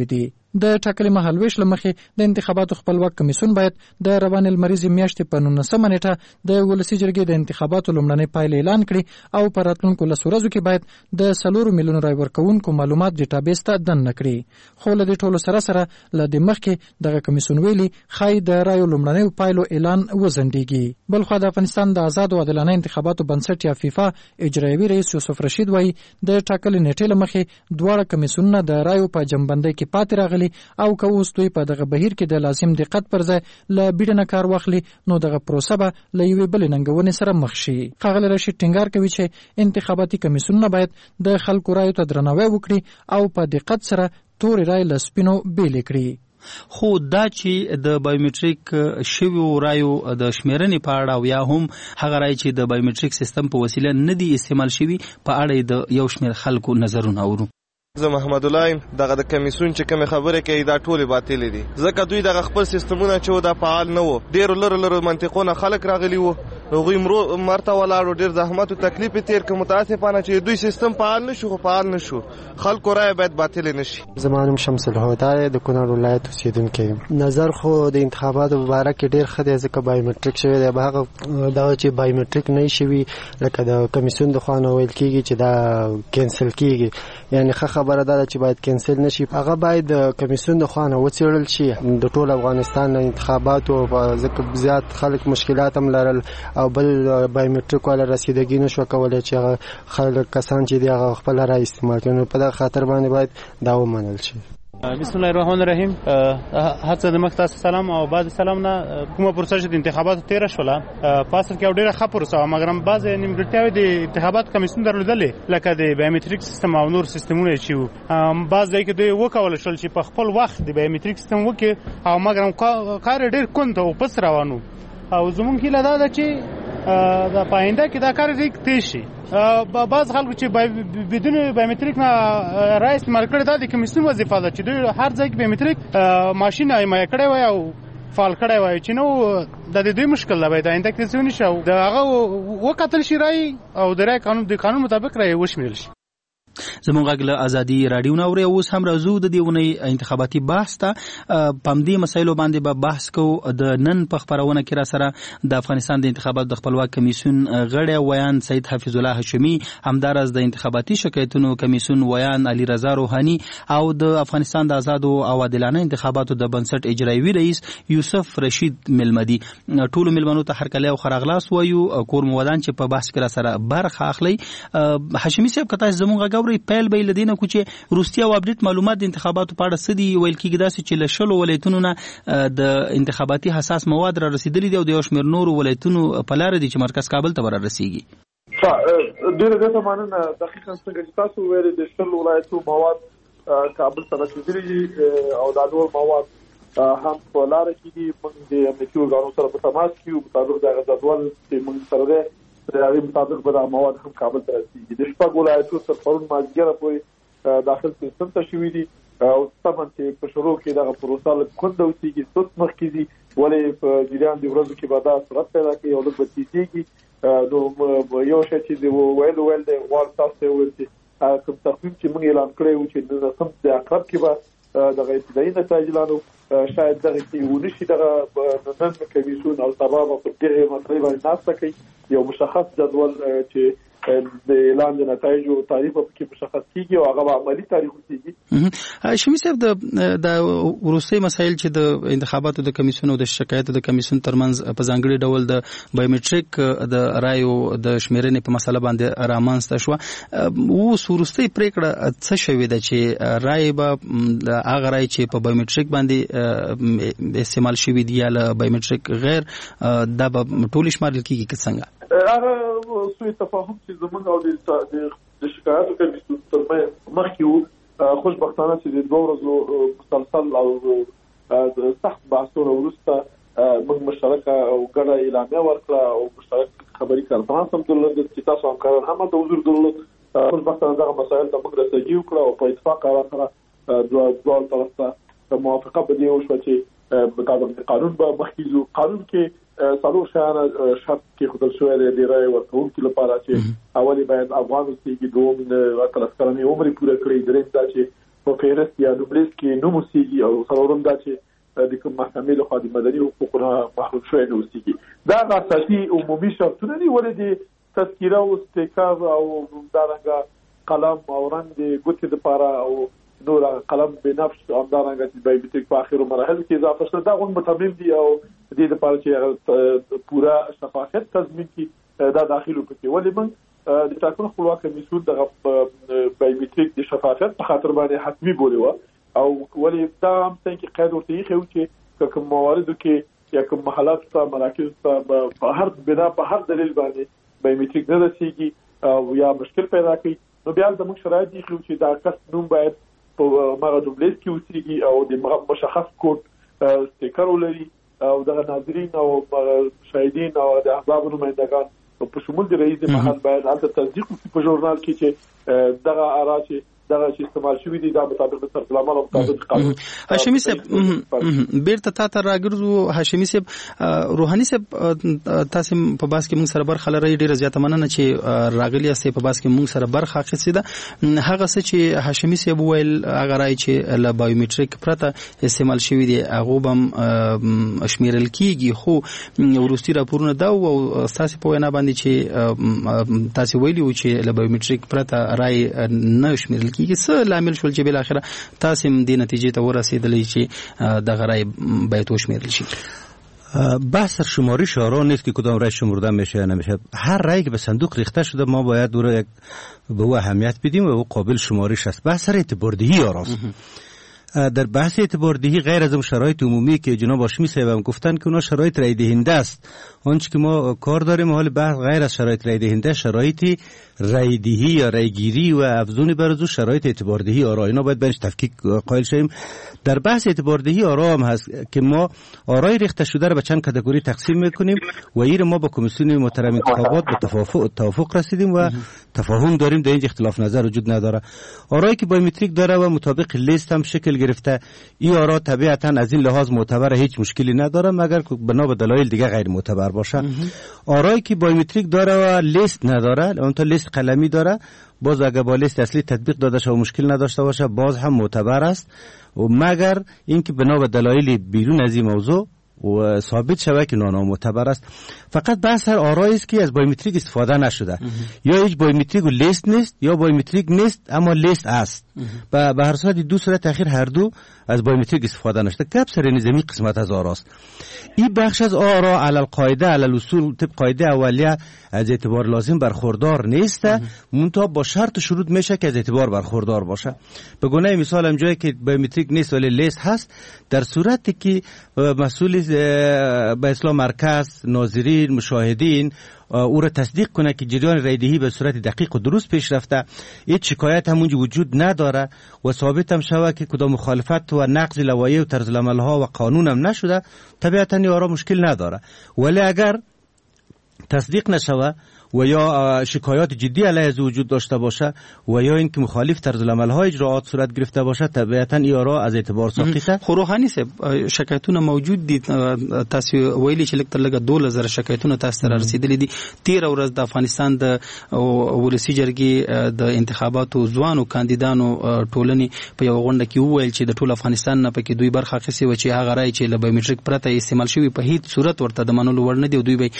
د ټاکلي مهالويش لمخې د انتخاباتو خپلواک کمیسیون باید د روان لمریزې میاشتې په نولسمه نیټه د ولسي جرګې د انتخاباتو لومړنۍ پایلې اعلان کړي او په راتلونکو لسو ورځو کې باید د څلورو میلیونو رای ورکوونکو معلومات ډیټابیس ته دننه کړي. خو له دې ټولو سره سره له دې مخکې دغه کمیسیون ویلي ښایي د رایو لومړنیو پایلو اعلان وځنډېږي. بلخوا د افغانستان د آزاد او عادلانه انتخاباتو بنسټ یا فیفا اجرایوي رئیس یوسف رشید وایي د ټاکلې نیټې لمخې دواړه کمیسیونونه د رایو په جمعبندۍ کې پاتې راغلي او که اوس دوی په دغه بهیر کې د لازم دقت پر ځای له بیړنه کار واخلي نو دغه پروسه به له یوې بلې ننګونې سره مخ شي. ښاغلی رشید ټینګار کوي چې انتخاباتي کمیسیونونه باید د خلکو رایو ته درناوی وکړي او په دقت سره تورې رای له سپینو بیلې کړي. خو دا چې د بایومټریک شویو رایو د شمیرنې په اړه او یا هم هغه رای چې د بایومټریک سیستم په وسیله نه دی استعمال شوي په اړه د یو شمیر خلکو نظرونه اورو. زه محمد الله دغه د کمیسیون چې کوم خبره کوي دا ټوله باطل دي ځکه دوی دغه خپل سیستمونه چې دا فعال نه وو ډیر لره لره منطقونه خلک راغلي وو هغوی مرته ولاړو ډیر زحمت او تکلیف تیر که متاسفانه چې دوی سیستم فعال نشو فعال نشو خلکو رای باید باطل نشي. زمانم شمس الهدى د کونړ ولایت اوسیدونکی نظر خو د انتخاباتو مبارک ډیر خدای ځکه بایومټریک شوی دی هغه دا چې بایومټریک نه شوی لکه د کمیسیون د خوانه ویل کیږي چې دا کینسل کیږي یعنی خبره ده چې باید کینسل نشي هغه باید د کمیسیون د خوانه وڅېړل شي د ټول افغانستان انتخاباتو ځکه زیات خلک مشکلات هم لرل او بل بایومټریک ولا رسیدګي نشو کولای چې خلک کسان چې دی هغه خپل رای استعمال کړي په دغه خاطر باندې باید دا ومنل شي. بسم الله الرحمن الرحیم. هڅه د مختص سلام او بعد سلام نه کومه پروسه د انتخاباتو تیر شوله پاسل کې ډیره ښه پروسه مګر بعض نیمګړتیاوې د انتخابات کمیسیون درلودلې لکه د بایومټریک سیستم او نور سیستمونه چې بعض ځای کې دوی وکول شول چې په خپل وخت د بایومټریک سیستم وکړي او مګر کار ډیر کند او پس روانو او زمونږ کې لدا ده چې د پاینده کې دا کار ریک تشي بعض خلکو چې بدون بایومټریک نه رای استعمال کړي دا د کمیسیون وظیفه ده چې دوی هر ځای کې بایومټریک ماشین ایمای کړي وای او فعال کړي وای چې نو د دې مشکل ده باید آینده کې څه نشو دا هغه وکتل شي رای او د رای قانون د قانون مطابق رای وشمیرل شي. زموږ غږ له ازادي رادیو نه اوري اوس هم راځو د دې ونې انتخاباتي بحث ته پم دې مسایلو باندې به بحث کوو. د نن په خبرونه کې را سره د افغانستان د انتخاباتو د خپلواک کمیسیون غړی ویان سید حفیظ الله هاشمي همدارس د انتخاباتي شکایتونو کمیسیون ویان علي رضا روحاني او د افغانستان د آزاد او عادلانه انتخاباتو د بنسټ اجرایوي رئیس یوسف رشید ملمدي ټول ملمنو ته هرکلی او خراغلاس وایو کور مودان چې په بحث کې را سره برخه اخلي. هاشمي صاحب کته زموږ پیل به لدینه کو چې روسیا او اپډیټ معلومات د انتخاباتو په اړه سدي ویل کېږي داسې چې لشل ولایتونو نه د انتخاباتي حساس مواد را رسیدلي دي او د یو شمېر نورو ولایتونو په لار دي چې مرکز کابل ته ور رسیږي. ډیره ګټه ماننه دقیقاً څنګه چې تاسو ویل د شل ولایتونو مواد کابل ته رسیدلي دي او دا ډول مواد هم په لار کې دي موږ د امنیتي ارګانونو سره په تماس کې یو مطابق د جدول چې موږ سره ده د هغې مطابق به دا مواد هم کابل ته رسېږي. د شپږ ولایتونو تر پرون مازدیګره پورې داخل سیستم ته شوي دي او طبعا چې په شروع کې دغه پروسه لږ کونده اوسېږي سست مخکې ځي ولې په جریان د ورځو کې به دا سرعت پیدا کوي او لږ به تېزېږي. نو یو شی چې د ویل ویل دی غواړم تاسو ته وویل چې کوم تخمیم چې موږ اعلان کړی وو چې نولسم د عقرب کې به دغه ابتدایي نتایج اعلانو شاید دغه کې ونشي دغه نن کمیسیون او سبا به په دغه مسلې باندې ناسته کوي یو مشخص جدول چې د اعلان د نتایجو تاریخ په کې مشخص کیږي او هغه عملی تاریخ کیږي. شمی صاحب د د وروستي مسایل چې د انتخاباتو د کمیسیون او د شکایت د کمیسیون ترمنځ په ځانګړي ډول د بایومټریک د رایو د شمیرنې په مسله باندې رامنځته شو اوس وروستي پریکړه څه شوې ده چې رای به هغه رای چې په بایومټریک باندې استعمال شوی دی یا له بایومټریک غیر دا به ټول شمارل کیږي که څنګه؟ هغه سوء تفاهم چې زمونږ او د شکایاتو کمیسیون ترمنځ مخکې وو خوشبختانه چې د دوه ورځو مسلسل او سخت بحثونو وروسته موږ مشترکه او ګډه اعلامیه ورکړه او مشترک خبري کنفرانس هم درلود چې تاسو همکاران هم د حضور درلود. خوشبختانه دغه مسایل ته موږ رسېږي وکړه او په اتفاق سره دوه طرف ته موافقه په دې وشوه چې مطابق قانون به مخکې ځو. قانون کې څلور شیان شرط کې خدل شوی دی د رای ورکوونکي لپاره چې اولي باید افغان اوسېږي، دوم اتلس کلنې عمر یې پوره کړی، درېیم دا چې په فهرست یا لومړی کې نوم اوسېږي او څلورم دا چې د کوم محکمې لخوا د مدني حقوقو محروم شوی نه اوسېږي. دا اساسي عمومي شرطونه دي ولې د تذکیره او استیکار او دارنګه قلم او رنګ د ګوتې لپاره او نور قلم بنفس همدارنګه چې بایومټریک په اخرو مراحل کې اضافه شته دا غون متمم دي او د دې لپاره چې پورا شفافیت تضمین کړي دا داخلو پکې ولې موږ د ټاکنو خپلواک کمیسیون د بایومټریک د شفافیت په خاطر باندې حتمی بولی و او ولې دا هم څنګه قید ورته یې خو چې کوم مواردو کې یا کوم محلات ته مراکز ته په هر بنا په هر دلیل باندې بایومټریک نه رسیږي او یا مشکل پیدا کوي نو بیا د موږ شرایط دي چې دا کس نوم باید په مغه دوبلیس کې اوسېږي او د مشخص کوډ استیکر ولري او د ناظرین او شاهدین او د احزاب نمائندگان په شمول د رئیس محل باید البته تصدیق وکړي په ژورنال کې چې دغه آرا چې دغه چې استعمال شوی دي دا مطابق د سرپلامال او مطابق قانون. هاشمي صاحب بیرته تا ته راګرځو. هاشمي صاحب روحاني صاحب تاسو په باس کې موږ سره برخه لري ډیره زیاته مننه چې راغلی است په باس کې موږ سره برخه اخیستې ده. هغه څه چې هاشمي صاحب ویل هغه راي چې ل بایومټریک پرته استعمال شوی دي هغه بم شمیرل کیږي خو ورستي راپورونه دا او تاسو په وینا باندې چې تاسو ویلي و چې ل بایومټریک پرته راي نه شمیرل کیږي څه لامل شول چې بل اخره تاسو هم د نتیجې ته ورسېدلې چې د غرای باید وشمیرل شي؟ بحث شماری آرا نیست که کدام رای شمرده میشه یا نمیشه. هر رایی که به صندوق ریخته شده ما باید او را یک به او اهمیت بدیم و او قابل شماریش است. بحث سر اعتباردهی آراست. در بحث اعتباردهی غیر از اون شرایط عمومی که جناب هاشمی صاحب هم گفتن که اونا شرایط رای دهنده است، آنچه که ما کار داریم حال بحث غیر از شرایط رای دهنده شرایطی رای دهی یا رای گیری و افزون بر از شرایط اعتباردهی آرا اینا باید بینش تفکیک قائل شیم. در بحث اعتباردهی آرا هم هست که ما آرای ریخته شده را به چند کاتگوری تقسیم میکنیم و این ما با کمیسیون محترم انتخابات به توافق توافق رسیدیم و تفاهم داریم، در اینجا اختلاف نظر وجود نداره. آرایی که بایومتریک داره و مطابق لیست هم شکل گرفته، این آرا طبیعتا از این لحاظ معتبر هیچ مشکلی نداره مگر بنا به دلایل دیگه غیر معتبر باشه. آرایی که بایومتریک داره و لیست نداره، اون تا لیست قلمی داره، باز اگه با لیست اصلی تطبیق داده شه و مشکل نداشته باشه باز هم معتبر است و مگر اینکه بنا به دلایل بیرون از این موضوع و ثابت شود که نامعتبر است. فقط بحث هر آرایی است که از بایومتریک استفاده نشده، یا هیچ بایومتریک و لیست نیست یا بایومتریک نیست اما لیست است. و به هر صورت دو صورت اخیر هر دو از بایومتریک استفاده نشده. کپ سر نظامی قسمت از آراست. این بخش از آرا علی القاعده علی الاصول طبق قاعده اولیه از اعتبار لازم برخوردار نیست، منتها با شرط و شروط میشه که از اعتبار برخوردار باشه. به گونه مثال هم جایی که بایومتریک نیست ولی لیست هست، در صورتی که مسئول به اصطلاح مرکز، ناظرین، مشاهدین او را تصدیق کنه که جریان رایدهی به صورت دقیق و درست پیش رفته، هیچ شکایت هم اونجا وجود نداره و ثابت هم شود که کدام مخالفت و نقض لوایح و طرز العمل ها و قانون هم نشده، طبیعتا این آرا مشکل نداره. ولی اگر تصدیق نشوه و یا شکایات جدی علیه از وجود داشته باشه و یا اینکه مخالف طرز العمل های اجراات صورت گرفته باشه، طبیعتا این آرا از اعتبار ساقطه. خو روحانی صاحب شکایتونه موجود دي، تاسو ویلي چې لکه لګه دوله زره شکایتونه تاسو ته رسیدلې دي. تیر ورځ د افغانستان د ولسی جرګې د انتخاباتو ځوانو کاندیدانو ټولنې په یو غونډه کې وویل چې د ټول افغانستان نه پکې دوی برخه اخیستې و چې هغه رای چې له بایومټریک پرته استعمال شوی په هیڅ صورت ورته د منلو وړ نه دی او دوی به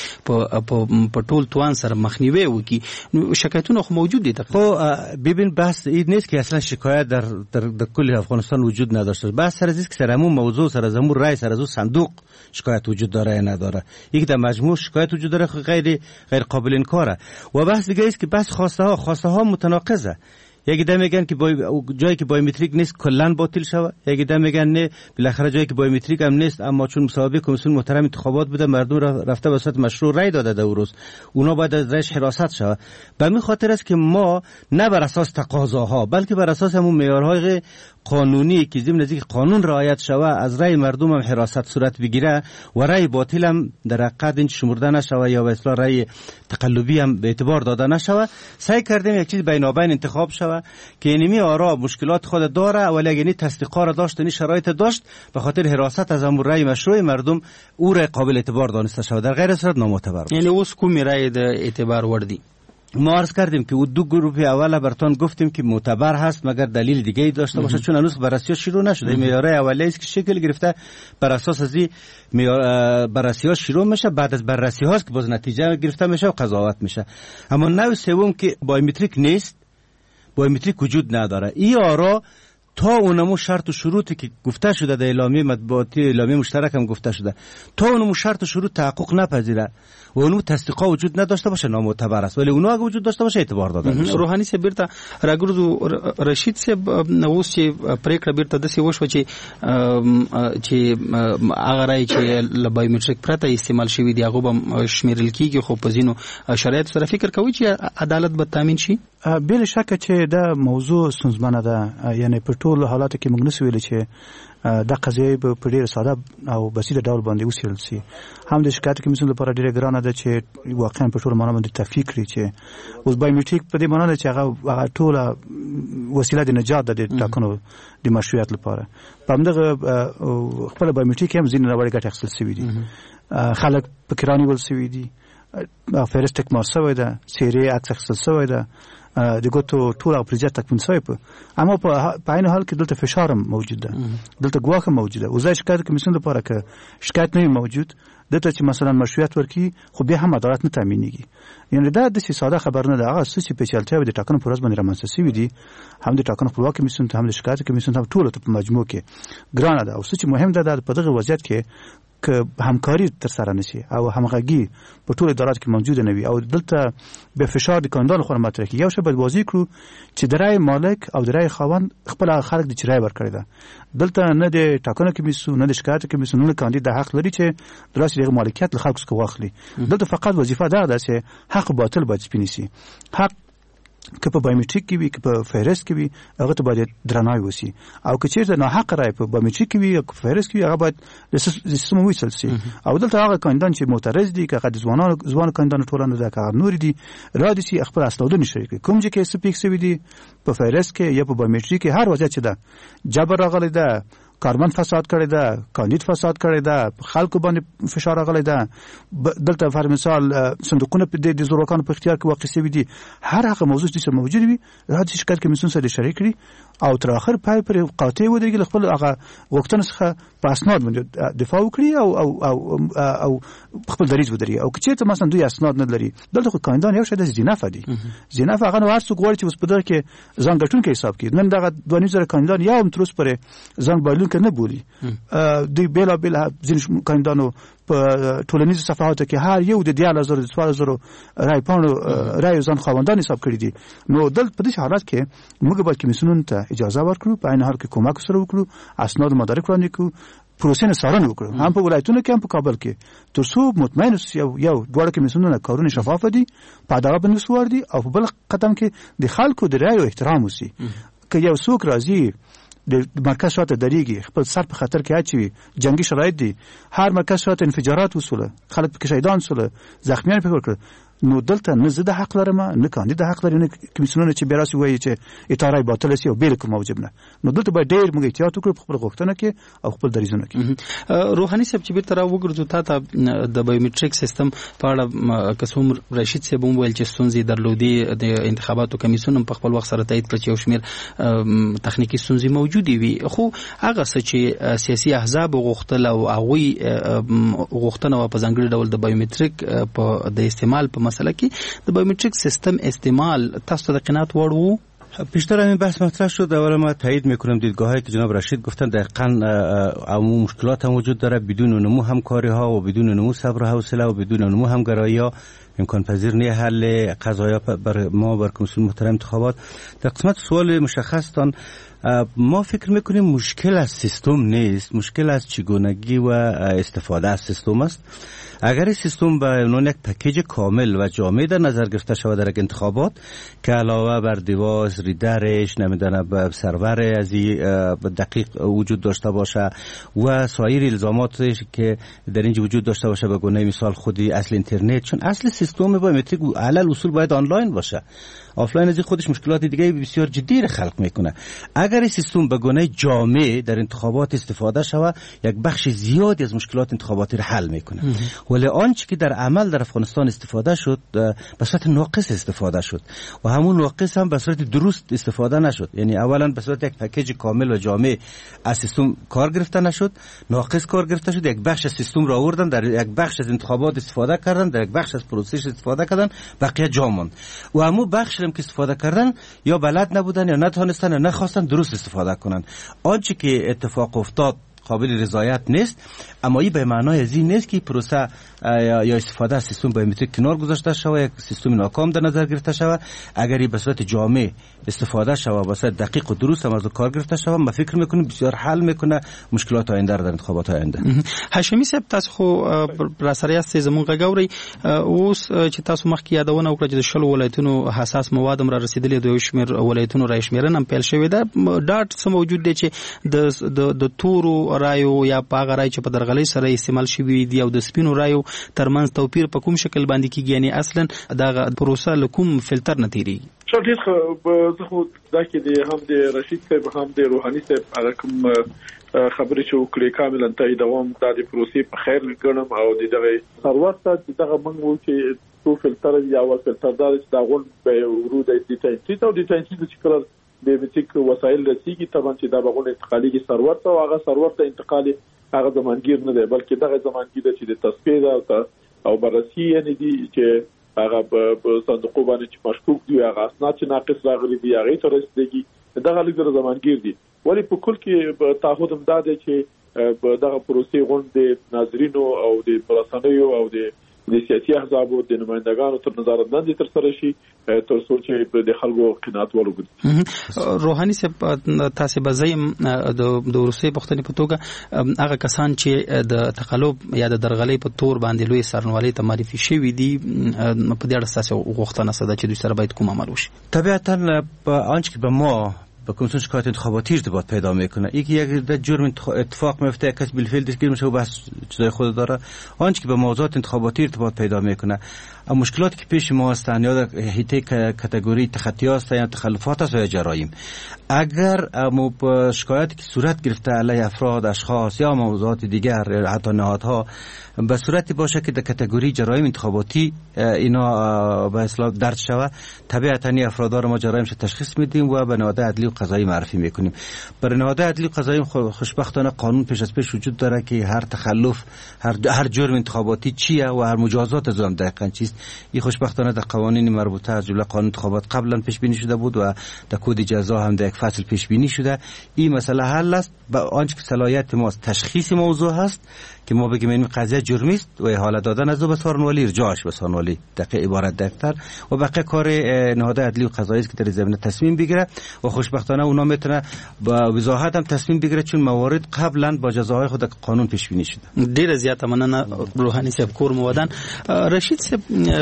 په ټول توان سره مخنیوي وکي. شکایتونه خو موجود دي. خو ببین بحث این نیست که اصلا شکایت در در, در کل افغانستان وجود نداشته. بحث سر از است که سر همون موضوع سر از همون رای سر از صندوق شکایت وجود داره یا نداره. یک در مجموع شکایت وجود داره غیر غیر قابل انکاره. و بحث دیگه است که بحث خواسته ها خواسته ها متناقضه. یکی ده میگن که بای... جایی که بایومتریک نیست کلا باطل شود، یکی ده میگن نه بالاخره جایی که بایومتریک هم نیست اما چون مسابقه کمیسیون محترم انتخابات بوده مردم رفته به صورت مشروع رای داده در روز، اونا باید از رایش حراست شود. به همین خاطر است که ما نه بر اساس تقاضاها بلکه بر اساس همون معیارهای قانونی که ضمن نزدیک قانون رعایت شود از رای مردم هم حراست صورت بگیره و رای باطل هم در حقیقت این شمرده نشود یا به اصطلاح رای تقلبی هم به اعتبار داده نشود. سعی کردیم یک چیز بینابین انتخاب شود که اینمی آرا مشکلات خود داره ولی اگه این تصدیقا را داشت این شرایط داشت به خاطر حراست از امور رای مشروع مردم او را قابل اعتبار دانسته شود، در غیر صورت نامعتبر. یعنی اوس کوم رای د اعتبار ور دي؟ ما عرض کردیم که دو گروه اول برتون گفتیم که معتبر هست مگر دلیل دیگه ای داشته باشه، چون هنوز بررسی شروع نشده. معیارهای اولیه است که شکل گرفته، بر اساس از این بررسی ها شروع میشه، بعد از بررسی هاست که باز نتیجه گرفته میشه و قضاوت میشه. اما نوع سوم که بایومتریک نیست، بایومتریک وجود نداره، این آرا تا اونمو شرط و شروطی که گفته شده در اعلامیه مطبوعاتی اعلامیه مشترک هم گفته شده، تا اونمو شرط و شروط تحقق نپذیره و اونمو تصدیقا وجود نداشته باشه نامعتبر است، ولی اونو اگه وجود داشته باشه اعتبار داده میشه. روحاني سه بیرته راګرځو رشید سه اوس چې پریکړه بیرته د سی وشو چې چې هغه راي چې ل بایومټریک پرته استعمال شوی دی هغه به شمیرل کیږي، خو په ځینو شرایط سره فکر کوي چې عدالت به تامین شي. بل شک چې دا موضوع ستونزمنه ده، یعنی په ټول حالاتو کې موږ نسو ویل چې دا قضیه په ډیره ساده او بسیطه ډول باندې وسیل سي. هم د شکایت کمیسیون لپاره ډیره ګرانه ده چې واقعا په ټول معنا باندې تفکیک کړي چې اوس بایومټریک په دې معنا ده چې هغه ټول وسیله د نجات د ټاکنو د مشروعیت لپاره. په همدغه خپل بایومټریک هم ځینې نوړې ګټه اخیستل شوي دي، خلک پکې رانیول شوي دي، فهرست مار شوی ده، سیرې عکس اخیستل شوی ده، د ګوتو ټول او پرځه تکمن شوی په اما په عین حال کې دلته فشار هم موجود ده، دلته ګواښ موجود ده. وزای شکایت کمیسیون لپاره که شکایت نه موجود دته چې مثلا مشروعیت ورکی خو به هم عدالت نه تامینېږي. یعنی دا د ساده خبر نه ده، هغه سوسي پیچلتیا د ټاکنو پر ورځ باندې رامنځته شوي دي، هم د ټاکنو خپلواک کمیسیون ته هم د شکایت کمیسیون ته ټول ته په مجموع کې ګرانه ده. او څه چې مهم ده د په دغه وضعیت کې که همکاری تر سره نشي او همغږي په ټول ادارات کې موجود نه وي او دلته به فشار د کاندان خور مطرح کی یو شبه بازی کړو چې درای مالک او درای خاوند خپل خلک د چرای ورکړي ده. دلته نه د ټاکنو کمیسیون نه د شکایت کمیسیون نه کاندید د حق لري چې دراسي د مالکیت له خلکو څخه واخلي. دلته فقط وظیفه ده چې حق باطل باید سپینیسي. حق که په بایومټریک کې وي که په فهرست کې وي هغه ته باید درناوی وشي، او که چیرته ناحق رای په بایومټریک کې وي او په فهرست کې وي هغه باید د سیستم وصل شي. او دلته هغه کاندان چې معترض دي که د ځوانانو ځوان کاندان ټولنه ده که نور دي را دي چې خپل اسنادونه شریک کوم چې کې سپیک سوي دي په فهرست کې یا په بایومټریک کې هر وضعیت چې ده جبر راغلی ده، کارمند فساد کړی ده، کاندید فساد کړی ده، خلکو باندې فشار راغلی ده، دلته فر مثال صندوقونه د زورواکانو په اختیار کې واقع شوي دي. هر هغه موضوع چې موجود وي راځي شکایت کمیسیون سره شریک کړي او تر اخر پای پر قاطع ودرېږي، خپل هغه غوښتنې څخه په اسناد باندې دفاع وکړي او او او او خپل دریځ ودرېږي. او که چېرته مثلا دوی اسناد نه لري دلته خو کاندان یو شی د زینفه دي، زینفه هغه نو هر څوک غواړي چې اوس په دغه کې ځان ګټونکی حساب کړي. نن دغه دوه نیم زره کاندان یا هم تر اوسه پورې ځان بایلونکی نه بولي. دوی بېلابېل ځینې کاندانو په ټولنیزو صفحاتو کې هر یو د دیارلس زرو د څوارلس زرو رای پاڼو رایو ځان خاوندان حساب کړي دي. نو دلته په دې حالت کې موږ باید کمیسیونونو ته اجازه ورکړو، په عین حال کې کومک سره وکړو، اسناد مدارک وړاندې کړو، پروسې نه څارنه وکړو هم په ولایتونو کې هم په کابل کې، تر څو مطمئن یو یو دواړه کمیسیونونه کارونه شفاف دي، په عدالت باندې سوار دي او په بل قدم کې د خلکو د رایو احترام وشي. که یو څوک راځي د مرکز شاته دریږي خپل سر په خطر کې اچوي، جنگي شرایط دي، هر مرکز شاته انفجارات وسوله، خلک پکې شهیدان سوله، زخمیان پکې وکړه، نو دلته نه زه د حق لرم نه کاندید حق لري نه کمیسیونونه چې بیراسي وایي چې اطاعت باطل شي او بیل کوم موجب نه. نو دلته باید ډېر موږ احتیاط وکړو په خپل غوښتنه کې او خپل دریځونه کې. روحاني صاحب چې بیرته راوګرځو تا ته د بایومټریک سیستم په اړه قسم رشید صاحب هم ویل چې ستونزې درلودې، د انتخاباتو کمیسیون په خپل وخت سره تایید کړ چې یو شمېر تخنیکی ستونزې موجودې وي، خو هغه څه چې سیاسي احزاب غوښتل او هغوی غوښتنه وه په ځانګړي ډول د بایومټریک په د استعمال په مسئله کې د بایومټریک سیستم استعمال تاسو د قناعت وړ وو؟ بیشتر همین بحث مطرح شد. اولا ما تایید میکنم دیدگاهایی که جناب رشید گفتن دقیقاً عموم مشکلات هم وجود داره. بدون نمو همکاری ها و بدون نمو صبر و حوصله و بدون نمو همگرایی ها امکان پذیر نیه حل قضایا بر ما بر کمیسیون محترم انتخابات. در قسمت سوال مشخصتان ما فکر میکنیم مشکل از سیستم نیست، مشکل از چگونگی و استفاده از سیستم است. اگر سیستم به عنوان یک پکیج کامل و جامع در نظر گرفته شود در انتخابات که علاوه بر دیوایس ریدرش نمیدونم سرور از دقیق وجود داشته باشه و سایر الزاماتی که در اینجا وجود داشته باشه به گونه مثال خودی اصل اینترنت، چون اصل سیستم بایومتریک علل اصول باید آنلاین باشه. آفلاین از خودش مشکلات دیگه بسیار جدی را خلق میکنه. اگر این سیستم به گونه جامع در انتخابات استفاده شود، یک بخش زیادی از مشکلات انتخاباتی را حل میکنه. ولی آنچه که در عمل در افغانستان استفاده شد به صورت ناقص استفاده شد و همون ناقص هم به صورت درست استفاده نشد. یعنی اولا به صورت یک پکیج کامل و جامع از سیستم کار گرفته نشد، ناقص کار گرفته شد. یک بخش از سیستم را آوردن در یک بخش از انتخابات استفاده کردن، در یک بخش از پروسش استفاده کردن، بقیه جا ماند. و همون بخش که استفاده کردن یا بلد نبودن یا نتونستن یا نخواستن درست استفاده کنن. آنچه که اتفاق افتاد قابل رضایت نیست، اما این به معنای از این نیست که پروسه یا استفاده از سیستم بایومتریک کنار گذاشته شود، یک سیستم ناکام در نظر گرفته شود. اگر به صورت جامع استفاده شود، به صورت دقیق و درست هم از کار گرفته شود، ما فکر میکنیم بسیار حل میکنه مشکلات آینده در انتخابات آینده. هاشمي صاحب، تاسو خو راسره یاستئ زموږ غوړی اوس چې تاسو مخکې یادونه وکړه چې د شلو ولایتونو حساس مواد هم را رسیدلې، د یو شمېر ولایتونو را شمیرنه هم پیل شوې ده. ډاټ څه موجود دی چې د د تورو رایو یا پاغه رای چې په درغلۍ سره استعمال شوی دی او د سپینو رایو ترمنځ توپیر په کوم شکل باندې کیږي؟ یعنی اصلا دا پروسه لکوم فلټر نه تیریږي. شو ډیر زه خو دا کې د هم د رشید صاحب هم د روحاني صاحب هغه کوم خبرې چې وکړې کاملا تاییدوم. دا د پروسې په خیر ګڼم او د دغه سرور ته دغه موږ وو چې تو فلټر یا ول فلټر دا چې دا غون به ورو د ډیټاینټي او ډیټاینټي د چکر بایومتریک وسایل رسیږي طبعا چې دا بغون انتقالي سرور ته او هغه سرور ته انتقالي هغه زمانګیر نه دی، بلکې دغه زمانګیر چې د تصفیه او بررسي یعنی دي چې هغه په صندوق باندې چې مشکوک دی، هغه اسناد چې ناقص راغلي دي هغه ته رسیدګي دغه لږه زمانګیر دي. ولی په کل کې تعهد هم دا دی چې دغه پروسې غونډې ناظرینو او د رسنیو او د د سیاسي احزابو د نمائندګانو تر نظارت لاندې تر سره شي تر څو چې د خلکو قناعت ولوګي. روحاني صاحب، تاسو به زم د روسي پښتني په توګه هغه کسان چې د تقلب یا د درغلۍ په تور باندې لوی سرنوالي ته معرفي شوي دي، په دې اړه تاسو غوښتنه څه ده چې دوی سره باید کوم عمل وشي؟ طبیعتا آنچه که به ما با کمیسیون شکایت انتخاباتی ارتباط پیدا میکنه، یکی یک جرم اتفاق میفته، کسی بالفعل دستگیر میشه و بس چیزای خود داره. آنچه که به موضوعات انتخاباتی ارتباط پیدا میکنه، مشکلاتی که پیش ما هستند یا در حیطه کاتگوری تخطی هست یا تخلفات است یا جرایم، اگر مو شکایتی که صورت گرفته علیه افراد، اشخاص یا موضوعات دیگر یا حتی نهادها به صورتی باشه که در کاتگوری جرایم انتخاباتی اینا به اصطلاح درج شود، طبیعتا این افراد را ما جرایمش تشخیص میدیم و به نهاد عدلی و قضایی معرفی میکنیم. برای نهاد عدلی و قضایی خوشبختانه قانون پیش از پیش وجود داره که هر تخلف، هر هر جرم انتخاباتی چیه و هر مجازات از آن دقیقاً چیست. این خوشبختانه در قوانین مربوطه از جمله قانون انتخابات قبلا پیش بینی شده بود و در کد جزا هم در یک فصل پیش بینی شده. این مسئله حل است. با آنچه که صلاحیت ما تشخیص موضوع هست که ما بگیم این قضیه جرمی است و حالت دادن از دو به سارنوالی، ارجاعش به سارنوالی دقیق عبارت دقیق‌تر و بقیه کار نهاد عدلی و قضایی است که در زمینه تصمیم بگیره و خوشبختانه اونا میتونه با وضاحت هم تصمیم بگیره، چون موارد قبلا با جزاهای خود قانون پیش بینی شده. ډیره زیاته مننه روحاني صاحب کور مودان. رشید صاحب،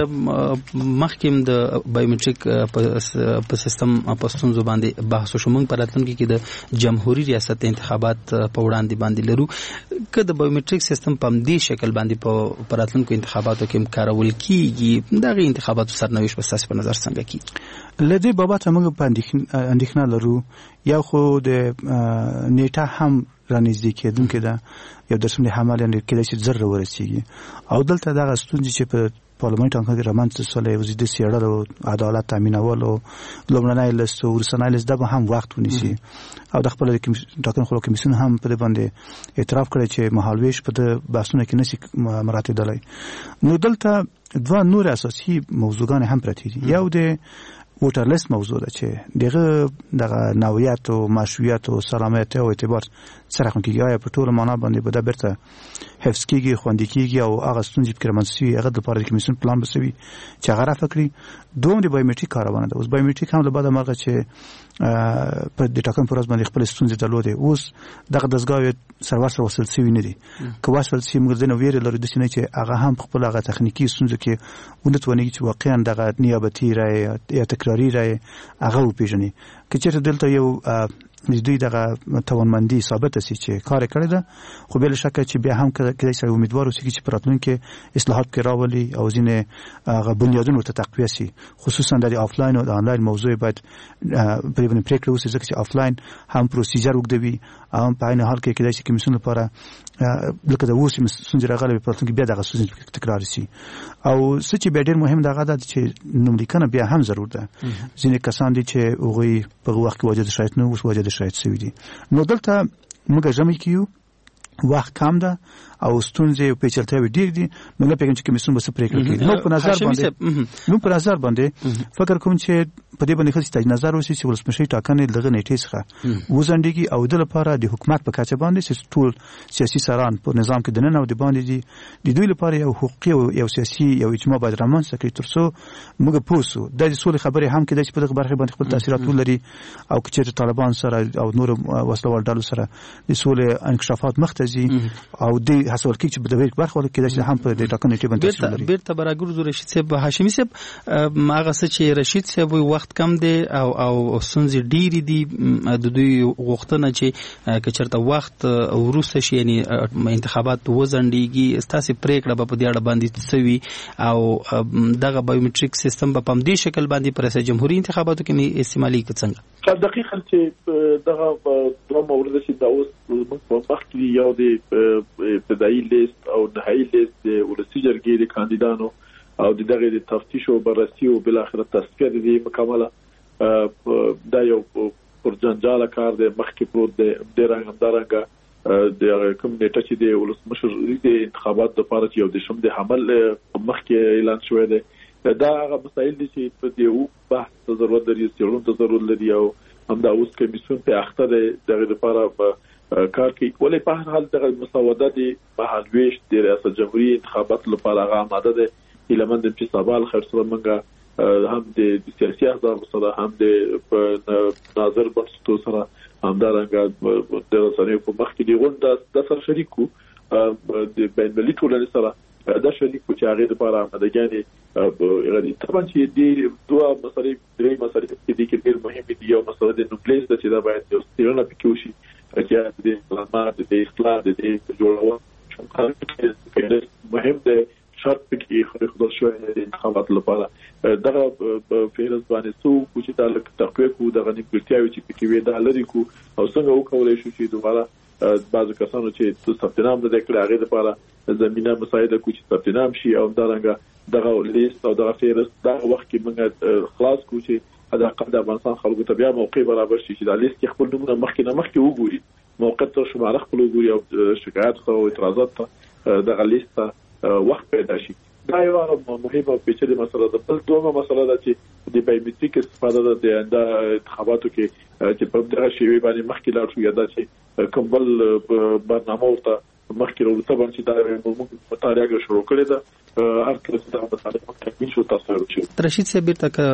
مخکیم د بایومټریک په سیستم په ستونزو باندې بحث وشو. موږ په راتلونکي کې د جمهوریت ریاست انتخابات په وړاندې باندې لرو. که د بایومټریک سیستم په دې شکل باندې په راتلونکو انتخاباتو کې کارول کیږي، دغه انتخاباتو سرنوشت به ستاسو په نظر څنګه کیږي؟ لدې بابت موږ په اندېښنه لرو. یو خو د نیټه هم رانږدې کېدونکې ده، یو درسم حمل یعنی کېدای شي زر ورسیږي، او دلته دغه ستونزې چې په پارلمان ټاکنو کې رامنځته سولې وزید سیاړه او عدالت تامینول او لومړنۍ لیست او ورسنۍ لیست به هم وخت ونیسي. او د خپل ټاکنو خلکو کمیسیون هم په دې باندې اعتراف کړی چې مهالویش په دې بحثونو کې نشي مراتبدلای. نو دلته دوه نور اساسي موضوعګان هم پرتې دي. یو د ووټر لیست موضوع ده چې دغه دغه نوعیت او مشروعیت او سلامت او اعتبار سره کوم کیږي، آیا په ټول معنا باندې به د برته حفظ کیږي، خوندي کیږي او هغه ستونزې فکر منسي هغه د لپاره د کمیسیون پلان بسوي چې هغه رافکړي. دوم د بایومټریک کارونه ده. اوس بایومټریک هم له بعد مرغه چې په د ټاکنو پر ورځ باندې خپل ستونزې درلودې، اوس دغه دزګاوې سرور سره وصل شوی نه دي. که وصل شي موږ د نو ویری لرو د سینې چې هغه هم خپل هغه تخنیکی ستونزې کې ونتونی چې واقعا دغه نیابتي رای یا تکراری رای هغه وپیژني. که چېرته دلته یو دوی دغه توانمندي ثابت شي چې کار کړی ده خو بل شک چې بیا هم کله چې امیدوار اوسئ چې پراتلونکو اصلاحات کې راولي او ځینې هغه بنیادونه ته تقویه شي خصوصا د آفلاین او د آنلاین موضوع باید په دې باندې پریکړه وشي ځکه چې آفلاین هم پروسیجر وګدوي او په عین حال کې کله چې کمیسیون لپاره لکه د اوس مسونځ راغلي پراتلونکو بیا دغه سوزن تکرار شي او څه چې ډېر مهم دغه ده چې نوملیکنه بیا هم ضرور ده ځینې کسان دي چې هغوی په وخت کې وجه شرایط نه اوس وجه شرایط شوي دي نو دلته موږ ژمنه کیو وخت کم ده او ستونزې او پیچلتیاوې ډېر دي نو نه پېژنم چې کمیسیون به څه پرېکړه کوي نو په نظر باندې نو په نظر باندې فکر کوم چې په دې باندې خاص تاج نظر وشي چې ولسمشر ټاکنې دغه نیټې څخه وزندګي او د لپاره د حکومت په کچه باندې چې ټول سیاسي سران په نظام کې دننه او د باندې دي د دوی لپاره یو حقوقي او یو سیاسي یو اجماع باید رامنځته کړي ترڅو موږ پوسو د سولې خبرې هم کې د په دغه برخه باندې خپل تاثیرات ولري او چې طالبان سره او نور وسلوال ډلو سره د سولې انکشافات مختزي او د حاصل کې چې په دغه برخه کې د هم په د ټاکنې کې باندې تاثیر لري بیرته برابر رشید صاحب هاشمي صاحب هغه څه چې رشید صاحب وخت کم دی او او سنځ ډیری دي د دوی غوښتنه چې کچرته وخت ورسته شي یعنی انتخابات وزندګي ستاسو پریکړه په دې اړه باندې سوي او دغه بایومټریک سیستم په پم دې شکل باندې پر ریاست جمهوریت انتخاباتو کې استعمالي څنګه دقیقاً چې دغه دوه مورد چې دا اوس په وخت کې یو د ابتدایي لیست او نهایي لیست د ولسی جرګې د کاندیدانو او د دغه د تفتیش او بررسي او بل اخر تصفیه د مکمله دا یو پر جنجال کار د مخکې پروت د رنګ همدارنګه د کوم نیټه چې د ولسمشر د انتخابات لپاره چې یو د شم د حمل مخکې اعلان شوی دی دا هغه مسایل دي چې په دې او بحث ضرورت لري څېړنو ته ضرورت لري او همدا اوس کمیسیون په اخته دغه لپاره کار کوي ولې په هر حال دغه مسودات مهالويش د ریاست جمهوریت انتخابات لپاره هغه آماده ده ایلمن د چې سوال خرڅ منګه هم د سیاسي احزاب سره هم د ناظر بنسټو سره همدارنګه د رسنیو په مخ کې دی غونډه د سره شریکو د بین المللي ټولنې سره دا شریکو چې هغه لپاره آمادګي غوړي طبعا چې د دوه مسلې درې مسلې چې د ډېر مهمه دي یو مسله د نوکلیس د چې دا باید یو ستیرونه پکې وشي چې د پلانات د اصلاح د جوړولو څنګه مهم دی شرط پکې خپل شوی د انتخابات لپاره دغه فهرست باندې څو چې تعلق تقویه کو دغه نیمګړتیاوې چې پکې وي د لری کو او څنګه وکولای شو چې دوباره بعض کسانو چې د ثبت نام د کړه هغه لپاره زمينه مساعده کو چې ثبت نام شي او دغه دغه لیست او دغه فهرست دغه وخت کې موږ خلاص کو چې دا قاعده افغانستان خلکو ته بیا موقع برابر شي چې د لیست کې خپل نمونه مخکې نه مخکې وګوري موقع ته شماره خپل وګوري او شکایت او اعتراضات ته دغه لیست وخت پیدا شي دا یو مهمه پیچلې مسله ده بل دومره مسله ده چې د بایومټریک استفاده د انتخاباتو کې چې په دغه شی باندې مخکې لاړ شو یا دا چې کومبل برنامه ورته مخکې ورته باندې دا موږ مطالعه شروع کړې ده هر کله چې دا مطالعه تکمیل شو تاسو ورچو رشید صاحب بیرته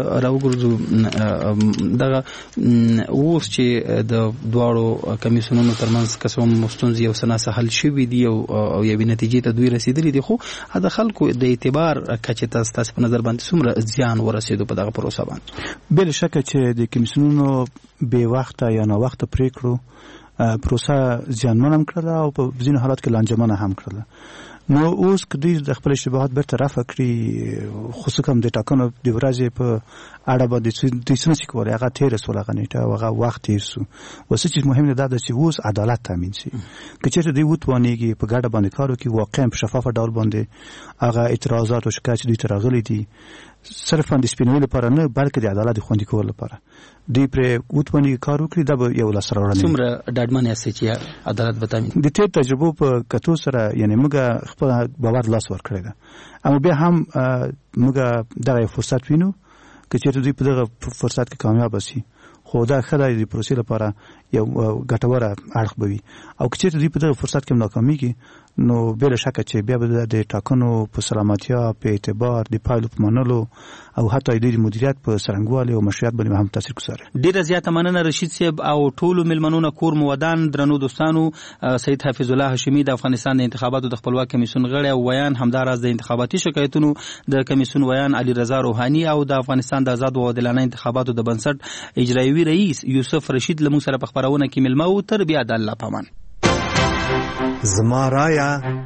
راوګرځو دغه اوس چې د دواړو کمیسیونونو ترمنځ قسم مستونزي او سناسه حل شوې دي او یو نتیجې ته دوی رسیدلي دي خو دا خلکو د اعتبار کچه تاسو په نظر باندې څومره زیان ورسېدو په دغه پروسه باندې بل شک چې د کمیسیونونو به وخت یا نه وخت پریکړو پروسه زیانمن هم کړله او په ځینو حالات کې لانجمنه هم کړله نو اوس که دوی د خپل اشتباهات بیرته رفع کړي خصوصا د ټاکنو د ورځې په اړه باندې دوی څه نشي کولی هغه تېره سوله هغه نیټه او هغه وخت تېر سو اوس چې مهم دی دا ده چې اوس عدالت تامین شي که چېرته دوی وتوانېږي په ګډه باندې کار وکړي واقعا په شفافه ډول باندې هغه اعتراضات او شکایت چې دوی ته راغلي دي صرفا د سپینولو لپاره نه بلکې د عدالت خوندي کولو لپاره دوی پرې وتوانېږي کار وکړي دا به یو لاسته راوړنه څومره ډاډمن یاستئ چې عدالت به تامین د تېر تجربو په کتو سره یعنی موږ خپل باور لاس ورکړی ده اما بیا هم موږ دغه فرصت وینو که چېرته دوی په دغه فرصت کې کامیاب شي خو دا ښه دی د پروسې لپاره یو ګټوره اړخ به وي او که چېرته دوی په دغه فرصت کې ناکامیږي نو بل شک چې بیا به د ټاکنو په سلامتیا په اعتبار د پایلو په منلو او حتی د مدیریت په سرنګوالي او مشروعیت باندې هم تاثیر کوي. ډیره زیاته مننه رشید صاحب او ټولو ملمنونو کور مودان درنو دوستانو. سید حفیظ الله هاشمی د افغانستان د انتخاباتو د خپلواک کمیسیون غړی او ویان همداراز د انتخاباتي شکایتونو د کمیسیون ویان علي رضا روحاني او د افغانستان د آزاد او عادلانه انتخاباتو د بنسټ اجرایوي رئیس یوسف رشید لمو سره په خبرونه کې ملمه او تر بیا د الله پامان. زما رایا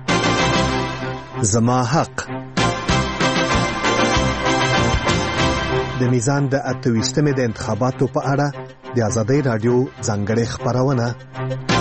زما حق. د میزان د اتويستمې د انتخاباتو په اړه د آزادۍ رادیو ځانګړې خبرونه